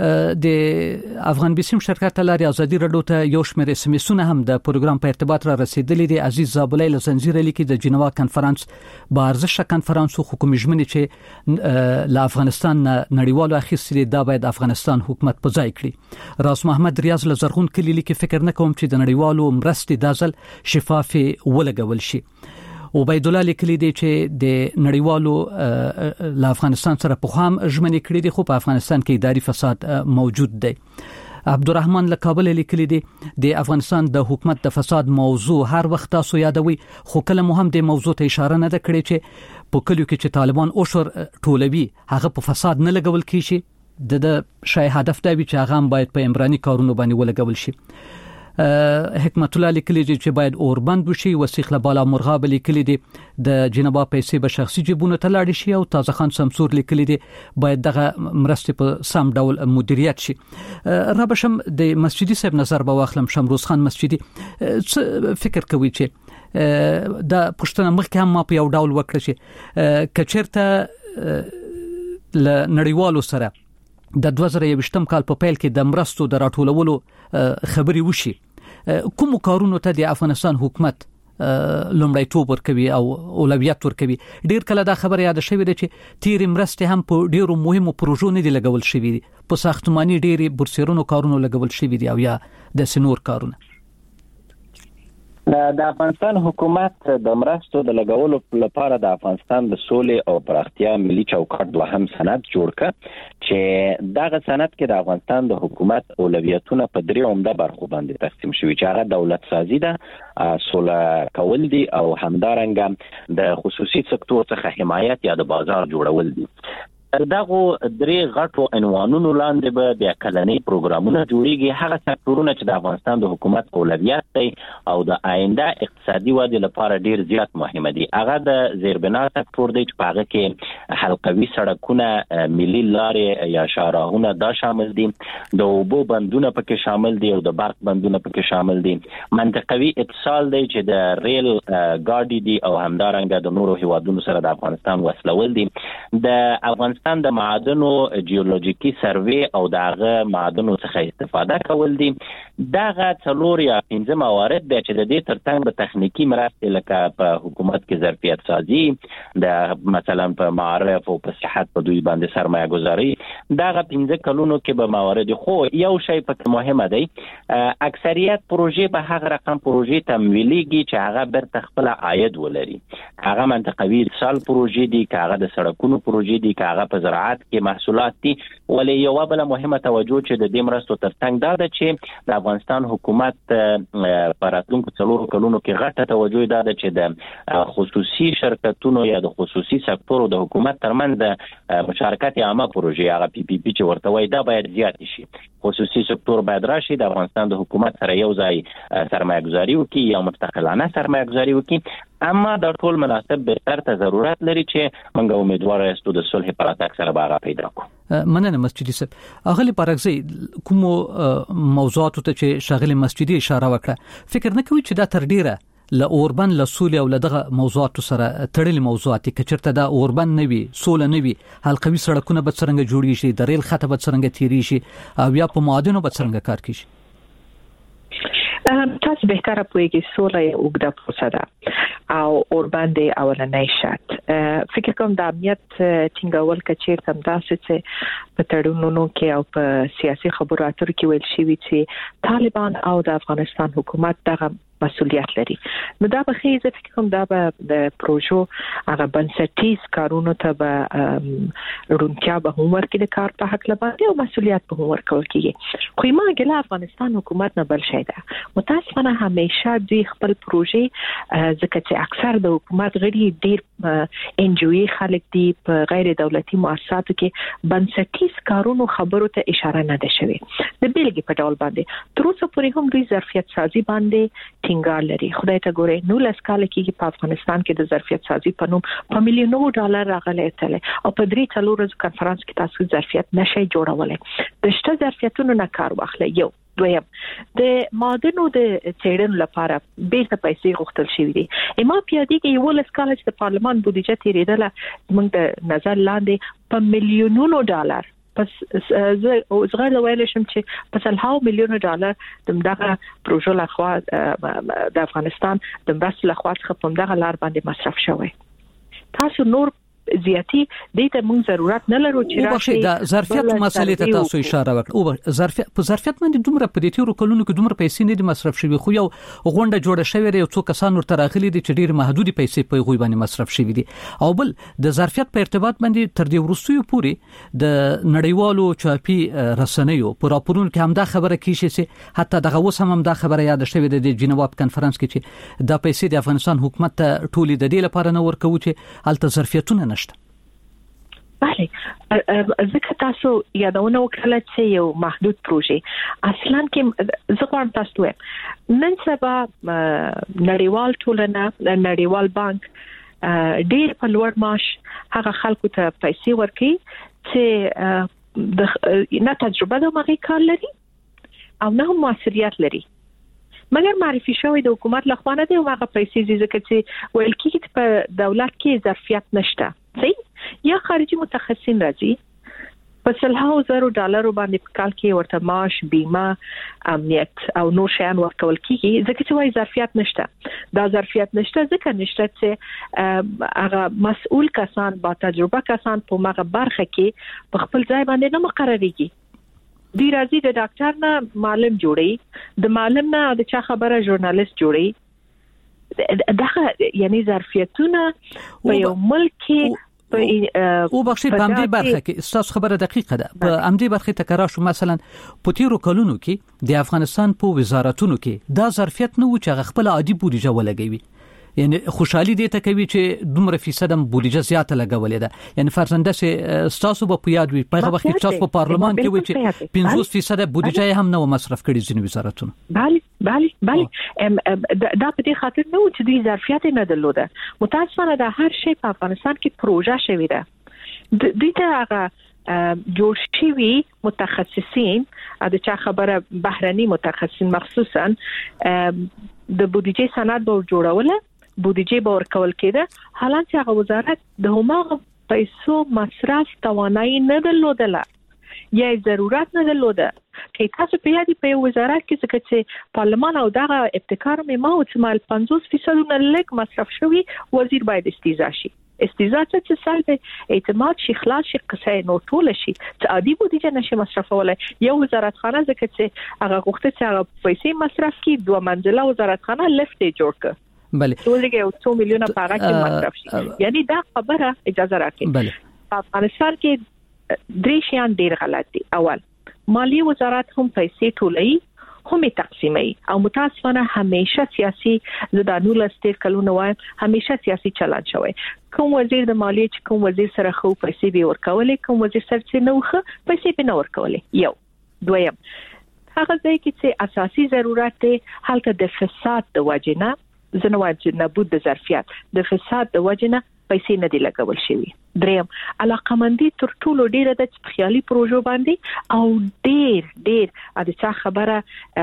د افغان بیسیم شرکت لاري ازادي رادیو ته یو شمېر اس ام اسونه هم د پروګرام په ارتباط را رسیدلې دي عزیز زابلای له زنجیر لیکي د جنوا کانفرنس با ارزش کانفرنس حکومت ژمنې چې له افغانستان نړیوالو اخیستلې دا باید افغانستان حکومت په ځای کړي راس محمد ریاض له زرغون کلی لیکي فکر نه کوم چې د نړیوالو مرستې دازل شفاف ولګول شي عبید الله لیکلی دی چې د نړیوالو له افغانستان سره په خام ژمنې کړې دي خو په افغانستان کې اداري فساد موجود دی. عبدالرحمن له کابل لیکلی دی د افغانستان د حکومت د فساد موضوع هر وخت تاسو یادوي خو کله مو هم د موضوع ته اشاره نه ده کړې چې په کلیو کې چې طالبان اوشر ټولوي هغه په فساد نه لګول کیږي د شای هدف دی چې هغه باید په عمراني کارونو باندې ولګول شي. حکمت الله لیکلی چې باید اوربند وشي وسیخ له بالا مرغاب لیکلی دی د جنبا پیسې به شخصي جیبونو ته لاړ شي او تازه خان سمسور لیکلی دی باید دغه مرستې په سم ډول مدیریت شي. را بشم د مسجدي صاحب نظر به واخلم شمروز خان مسجدي فکر کوي چې د پښتنه مخکې هم ما په یو ډول وکړه چې کچېرته ل نړیوالو سره د 2020 کال په پیل کې د مرستو د راټولولو خبري وشي کوم کارونو ته د افغانستان حکومت لومړیتوب ورکوي او اولویت ورکوي ډیر کله دا خبره یاد شوې ده چې تیر مرستې هم په ډیرو مهمو پروژو نه دي لګول شوې دي په ساختماني ډیری برسيرونو کارونو لګول شوې دي او یا د سنور کارونه د افغانستان حکومت د مرستو د لګولو لپاره د افغانستان د سولې او پراختیا ملي چوکاټ دوهم سند جوړ کړ چې دغه سند کې د افغانستان د حکومت اولویتونه په درې عمده برخو باندې تقسیم شوي چې هغه دولت سازي ده سوله کول دي او همدارنګه د خصوصي سکتور څخه حمایت یا د بازار جوړول دي. دغه درې غټو عنوانونو لاندې به د کلنۍ پروګرامونه جوړیږي. هغه سکتورونه چې د افغانستان د حکومت اولویت دی او د آینده اقتصادي ودې لپاره ډیر زیات مهمه دي. هغه د زیربنا سکتور دی چې په هغه کې حلقوي سړکونه، ملي لارې یا شاهراهونه دا شامل دي، د اوبو بندونه پکې شامل دي او د برق بندونه پکې شامل دي. منطقوي اتصال دی چې د ریل ګاډي دي او همدارنګه د نورو هیوادونو سره د افغانستان وصلول دي. د افغانستان د معادنو جیولوژیکي سروې او دغه معادنو څخه استفاده کول دي. دغه 4 یا 5 موارد به چې د دې ترڅنګ به تخنیکی مرستې لکه په حکومت کې ظرفیت سازي، د مثلا په معارف او په صحت په دوی باندې سرمایه گذاري، دغه 15 کلونو کې به موارد خو یو شی پکې مهمه دی. اکثریت پروژې به هغه رقم پروژې تمویلېږي چې هغه برته خپل عاید ولري. هغه منطقوي اتصال پروژې دي، هغه د سړکونو پروژې دي، هغه په زراعت کې محصولات دي. ولې یو بل مهمه توجه چې د دې مرستو ترڅنګ دا ده چې د افغانستان حکومت په راتلونکو 4 کلونو کې غټه توجه دا ده چې د خصوصي شرکتونو یا د خصوصي سکتور او د حکومت ترمنځ د مشارکت عامه پروژې هغه پی پی پی چې ورته وایي دا باید زیات شي. خصوصي سکتور باید راشي، د افغانستان د حکومت سره یو ځای سرمایه گذاري وکړي یا مستقلانه سرمایه گذاري وکړي. اما د ټول مناسب بهتر ته ضرورت لري چې موږ امیدوار یو د صلح په راتګ سره باغ پیدا کو. مننه مسجدي صاحب. اغلی پرګزي کوم موضوعات ته چې شاغلي مسجدي اشاره وکړه، فکر نه کوي چې دا تر ډیره ل اوربن له سولې او لدغه موضوعات سره تړلې موضوعات کې چرته دا اوربن نه وي، سوله نه وي، حلقوي سړکونه به څنګه جوړی شي، د ریل خط به څنګه تیری شي او یا په معادنو به څنګه کار کیږي. تاسو بهتره پوهیږئ سوله یو اوږده پروسه ده او اوربن دی اولنی شرط. فکر کوم د امنیت ټینګول کچیر تم داسې چې په تړونونو کې او په سیاسي خبرو اترو کې ویل شوی چې طالبان او د افغانستان حکومت دغه مسؤلیت لري. نو دا به خیزه فکر کوم دا به د پروژو هغه بنسټیز کارونو ته به رونکیا به هم ورکړي د کار په حق لباندې او مسؤلیت به هم ورکول کیږي. خو ما ګله افغانستان حکومت نه بل شي ده. متاسفانه همیشه دوی خپل پروژې ځکه چې اکثر د حکومت غړي ډیر انجوي خلک دي په غیر دولتي مؤسساتو کې بنسټیز کارونو خبرو ته اشاره نه ده شوی. د بیلګې په ډول باندې تر اوسه پورې هم دوی ظرفیت سازي باندې ټینګار لري. خدای ته ګوره 19 کال کې په افغانستان کې د ظرفیت سازي په نوم په میلیونو ډالر راغلي تل او په 3 ورځو کانفرنس کې تاسو ظرفیت نشي جوړولای. د شته ظرفیتونو نه کار واخلي. یو دویم د معادنو د څېړنې لپاره بیرته پیسې غوښتل شوې دي. ما پیادي کې 19 کال چې د پارلمان بودیجه تیریدله موږ د نظر لاندې په میلیونونو ډالر پس زغړ ویل شم چې په 100 میلیون ډالر دغه پروژه لخوا د افغانستان د مرستو لخوا څخه په دغه لار باندې مصرف شوی. تاسو نور زیاتی دې ته موږ ضرورت نه لرو چې راشي د ظرفیت مسلې ته تاسو اشاره وکړه. او ظرفیت باندې دومره په دې تیرو کلونو کې دومره پیسې نه دي مصرف شوي، خو یو غونډه جوړه شوې ده، یو څو کسان ورته راغلي دي چې ډېر محدودي پیسې په غوي باندې مصرف شوي دي. او بل د ظرفیت په ارتباط باندې تر دې وروستیو پورې د نړیوالو چاپی رسنیو په راپورونو کې هم دا خبره کیږي چې حتی دغه اوس هم دا خبره یاد شوې ده د جنیوا کانفرنس کې چې دا پیسې د افغانستان حکومت ته ټولې د دې لپاره نه ورکوي چې الته ظرفیتونه نشته. بله ځکه تاسو یادونه وکړه چې یو محدود پروژه اصلا کې زه غواړم تاسو ته نن سبا نړیوال ټولنه نړیوال بانک ډېر په لوړ معاش هغه خلکو ته پیسې ورکړي چې د نه تجربه د مغي کار لري او نه هم موثریت لري، مګر معرفي شوی د حکومت لخوا نه دی او هغه پیسې ځکه چې ویل کېږي په دولت کې ظرفیت نشته. صحیح یا خارجي متخصصین راځي په $100,000 باندې په کال کې ورته معاش، بیمه، امنیت او نور شیان ورکول کیږي ځکه چې وايي ظرفیت نشته. دا ظرفیت نشته ځکه نشته چې هغه مسؤل کسان با تجربه کسان په مغه برخه کې په خپل ځای باندې نه مقرریږي. دی راځي د ډاکټر نه معلم جوړي، د معلم نه د چا خبره ژورنالیست جوړي. دغه یعنی ظرفیتونه په یو ملک کې او بخشي په امدی برخه کې استاس خبره دقیقه ده. په امدی برخه تکرار شو مثلا په تیرو کلونو کې د افغانستان په وزارتونو کې دا ظرفیت نه و چې خپل عادي بودیجه ولګوي. یعنی خوشحالي دې ته کوي چې دومره فیصد بودیجه زیاته لګولې ده. یعنی فرزنده سه ستاسو په یاد وي په وخت کې تاسو په پارلمان کې وي چې 50% بودیجه هم نو مصرف کړي ځینې وزارتونه. بله دا په دې خاطر نو چې دوی ظرفیت نه درلوده. متاسفانه د هر شی په افغانستان کې پروژه شوې ده. دوی ته هغه جوړ شوي متخصصین د چا خبره بهرني متخصصین مخصوصا د بودیجه سند به جوړوله، بودیجه به ورکول کېده، حالانکه هغه وزارت د هماغه پیسو مصرف توانایي نه درلودله یا ضرورت نه درلوده. کې تاسو په یادی په وزارت کې څنګه چې پارلمان او دغه ابتکار مې ما او چې 50% نه لږ مصرف شوی، وزیر باید استیزا شي. استیزا چې سلب اعتماد شي، خلاص شي، قصه نو ټول شي چې عادي بودیجه نشي مصرفولای. یو وزارت خانه ځکه چې هغه غوښته چې هغه پیسې مصرف کړي، 2 منزله وزارت خانه لفت جوړ کړ. بله ټولګه 2 میلیونه په هغه کې مصرف شي. یعنی دا خبره اجازه راکړي. بله په افغانستان کې 3 شیان ډیر غلط دي. اول، مالی وزارت هم پیسې ټولوي هم تقسیمي او متاسفانه همیشه سیاسي زدانو لستیر کلونه وایم همیشه سیاسي چلن شوی. کوم وزیر د مالیه چې کوم وزیر سره خو پیسې به ورکولې، کوم وزیر سره چې نو خو پیسې به نه ورکولې. یو دویم، هغه ځای کې چې اساسي ضرورت دی هلته د فساد د وجنه زنواد چې نبود د ظرفیت د فساد د وجنه پیسې نه دی لګول شوی. دریم، علاقمندي تر ټولو ډیره د خیالي پروژو باندې او ډیر د چا خبره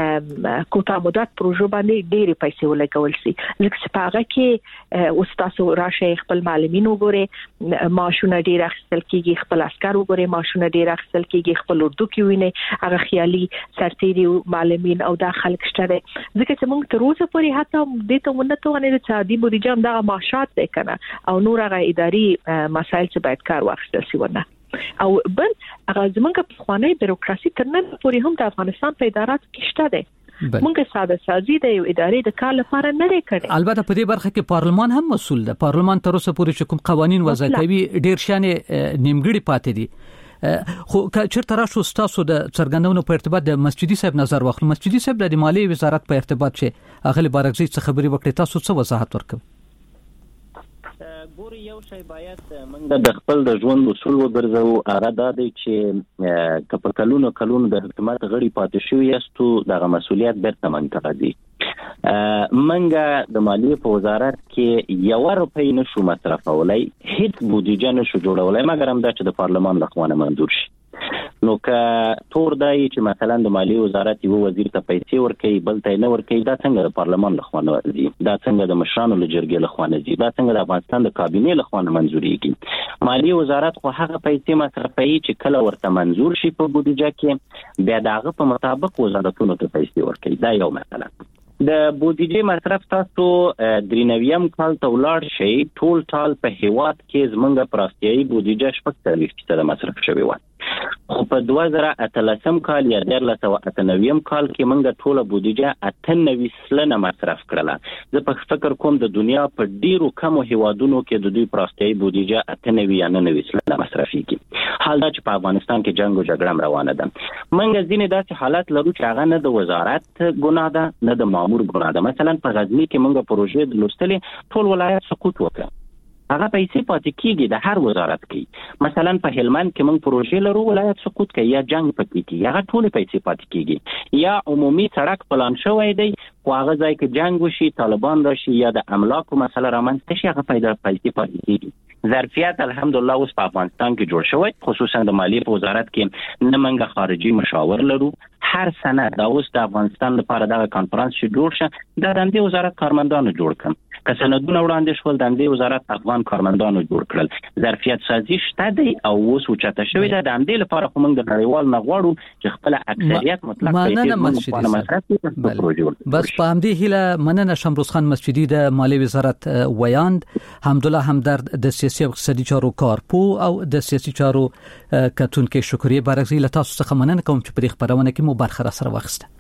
کوټه مدت پروژو باندې ډیره پیسې ولګول شي. لکه چې په هغه کې استاد راشه خپل معلمین وګوري، معاشونه ډیر اخیستل کیږي، خپل عسكر وګوري معاشونه ډیر اخیستل کیږي، خپل اردو کې ویني هغه خیالي سرتيري معلمین او د خلک شته. ځکه چې موږ تر اوسه پورې حتی د ته مونته غوښنه چې عادي بودیجه هم دغه معاشات دی کنه او نور هغه اداري مسائل چې باید کار واخیستل شي ونه. او بل هغه زمونږ په خوانی بیروکراسي تر نن پورې هم د افغانستان په ادارات کې شته ده. مونږه ساده سازي د یو ادارې د کار لپاره نه لري. البته په دې برخه کې پارلمان هم مسؤل ده. پارلمان تر اوسه پورې چې کوم قوانين وضع کوي ډیر شانه نیمګړي پاتې دي. خو چیرته راشو تاسو د څرګندونو په ارتباط د مسجدي صاحب نظر واخلو. مسجدي صاحب د مالیې وزارت په ارتباط چې اغلی بارغزي څخه خبري وکړي، تاسو څه وضاحت ورکړئ؟ ګوري یو شی باید موږ د خپل د ژوند اصول وګرځو. هغه دا دی چې که په کلونو د حکومت غړي پاتې شوي یاستو دغه مسؤلیت بیرته موږ ته راځي. موږ د مالیې په وزارت کې 1 روپۍ نشو مصرفولای، هیڅ بودیجه نشو جوړولای مګر هم دا چې د پارلمان لخوا منظور شي. نو که تور دی چې مثلا د مالیې وزارت یو وزیر ته پیسې ورکړي بل ته نه ورکړي، دا څنګه د پارلمان لخوا نه ورځي؟ دا څنګه د مشرانو له جرګې لخوا نه ځي؟ دا څنګه د افغانستان د کابینې لخوا نه منظورېږي؟ مالیې وزارت خو هغه پیسې مصرفوي چې کله ورته منظور شي په بودیجه کې، بیا دغه په مطابق وزارتونو ته پیسې ورکړي. دا یو مثلا. د بودیجې مصرف تاسو 93 کال ته ولاړ شئ، ټول ټال په هیواد کې زمونږ پراستیایي بودیجه 40% مصرف شوی و. خو په 2013 کال یا 2098 کال کې موږ ټوله بودیجه 98% مصرف کړله. زه په فکر کوم د دنیا په ډیرو کمو هیوادونو کې د دوی پراستیایي بودیجه 98 یا 99% مصرفيږي. حال دا چې په افغانستان کې جنگ او جګړه روانه ده. موږ ځینې داسې حالات لرو چې هغه نه د وزارت ګناه ده نه د مامور ګناه ده. مثلا په غزنی کې موږ پروژې د لوستلې ټول ولایت سقوط وکړ، هغه پیسې پاتې کیږي د هر وزارت کې. مثلا په هلمند کې موږ پروژې لرو ولایت سقوط کوي یا جنگ پکې کیږي، هغه ټول پیسې پاتې کیږي. یا عمومي سړک پلان شوی دی خو هغه ځای کې جنگ وشي، طالبان راشي یا د املاکو مسله رامنځته شي، هغه پیسې پاتې کیږي. ظرفیت الحمدلله اوس په افغانستان کې جوړ شوی، خصوصا د مالیې په وزارت کې نه منګه خارجي مشاور لرو. هر سنه دا اوس د افغانستان لپاره دغه کانفرنس چې جوړ شه د دندې وزارت کارمندانو جوړ کړم، که سندونه وړاندې شول د دندې وزارت افغان کارمندانو جوړ کړل. ظرفیت سازي شته دی او اوس اوچته شوی ده. د دندې لپاره خو موږ د نړیوال نه غواړو چې خپل اکثریت مطلق پیسې مصرف کړي. بس په همدې هیله مننه شمروز خان مسجدي د مالیې وزارت ویاند، حمدالله همدرد د سیاسي او اقتصادي چارو کارپو او د سیاسي چارو کتونکو شکریه بارغزي له تاسو څخه مننه کوم چې په خبرونه کې مو برخه را سره واخیسته.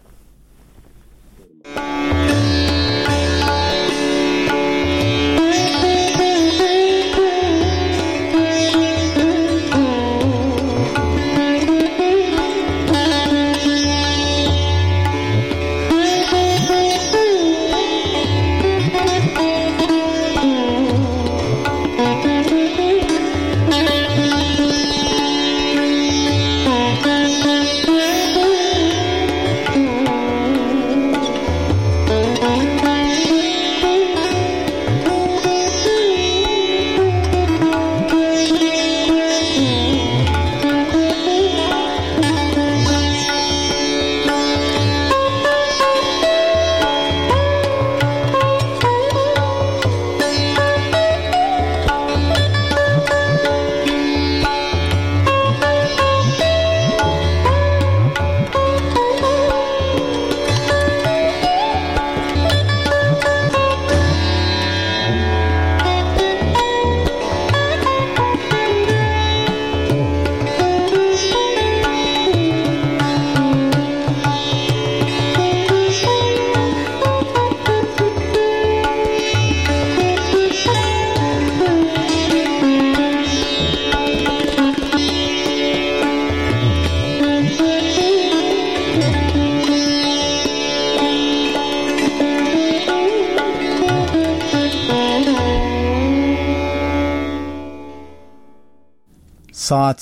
ساعت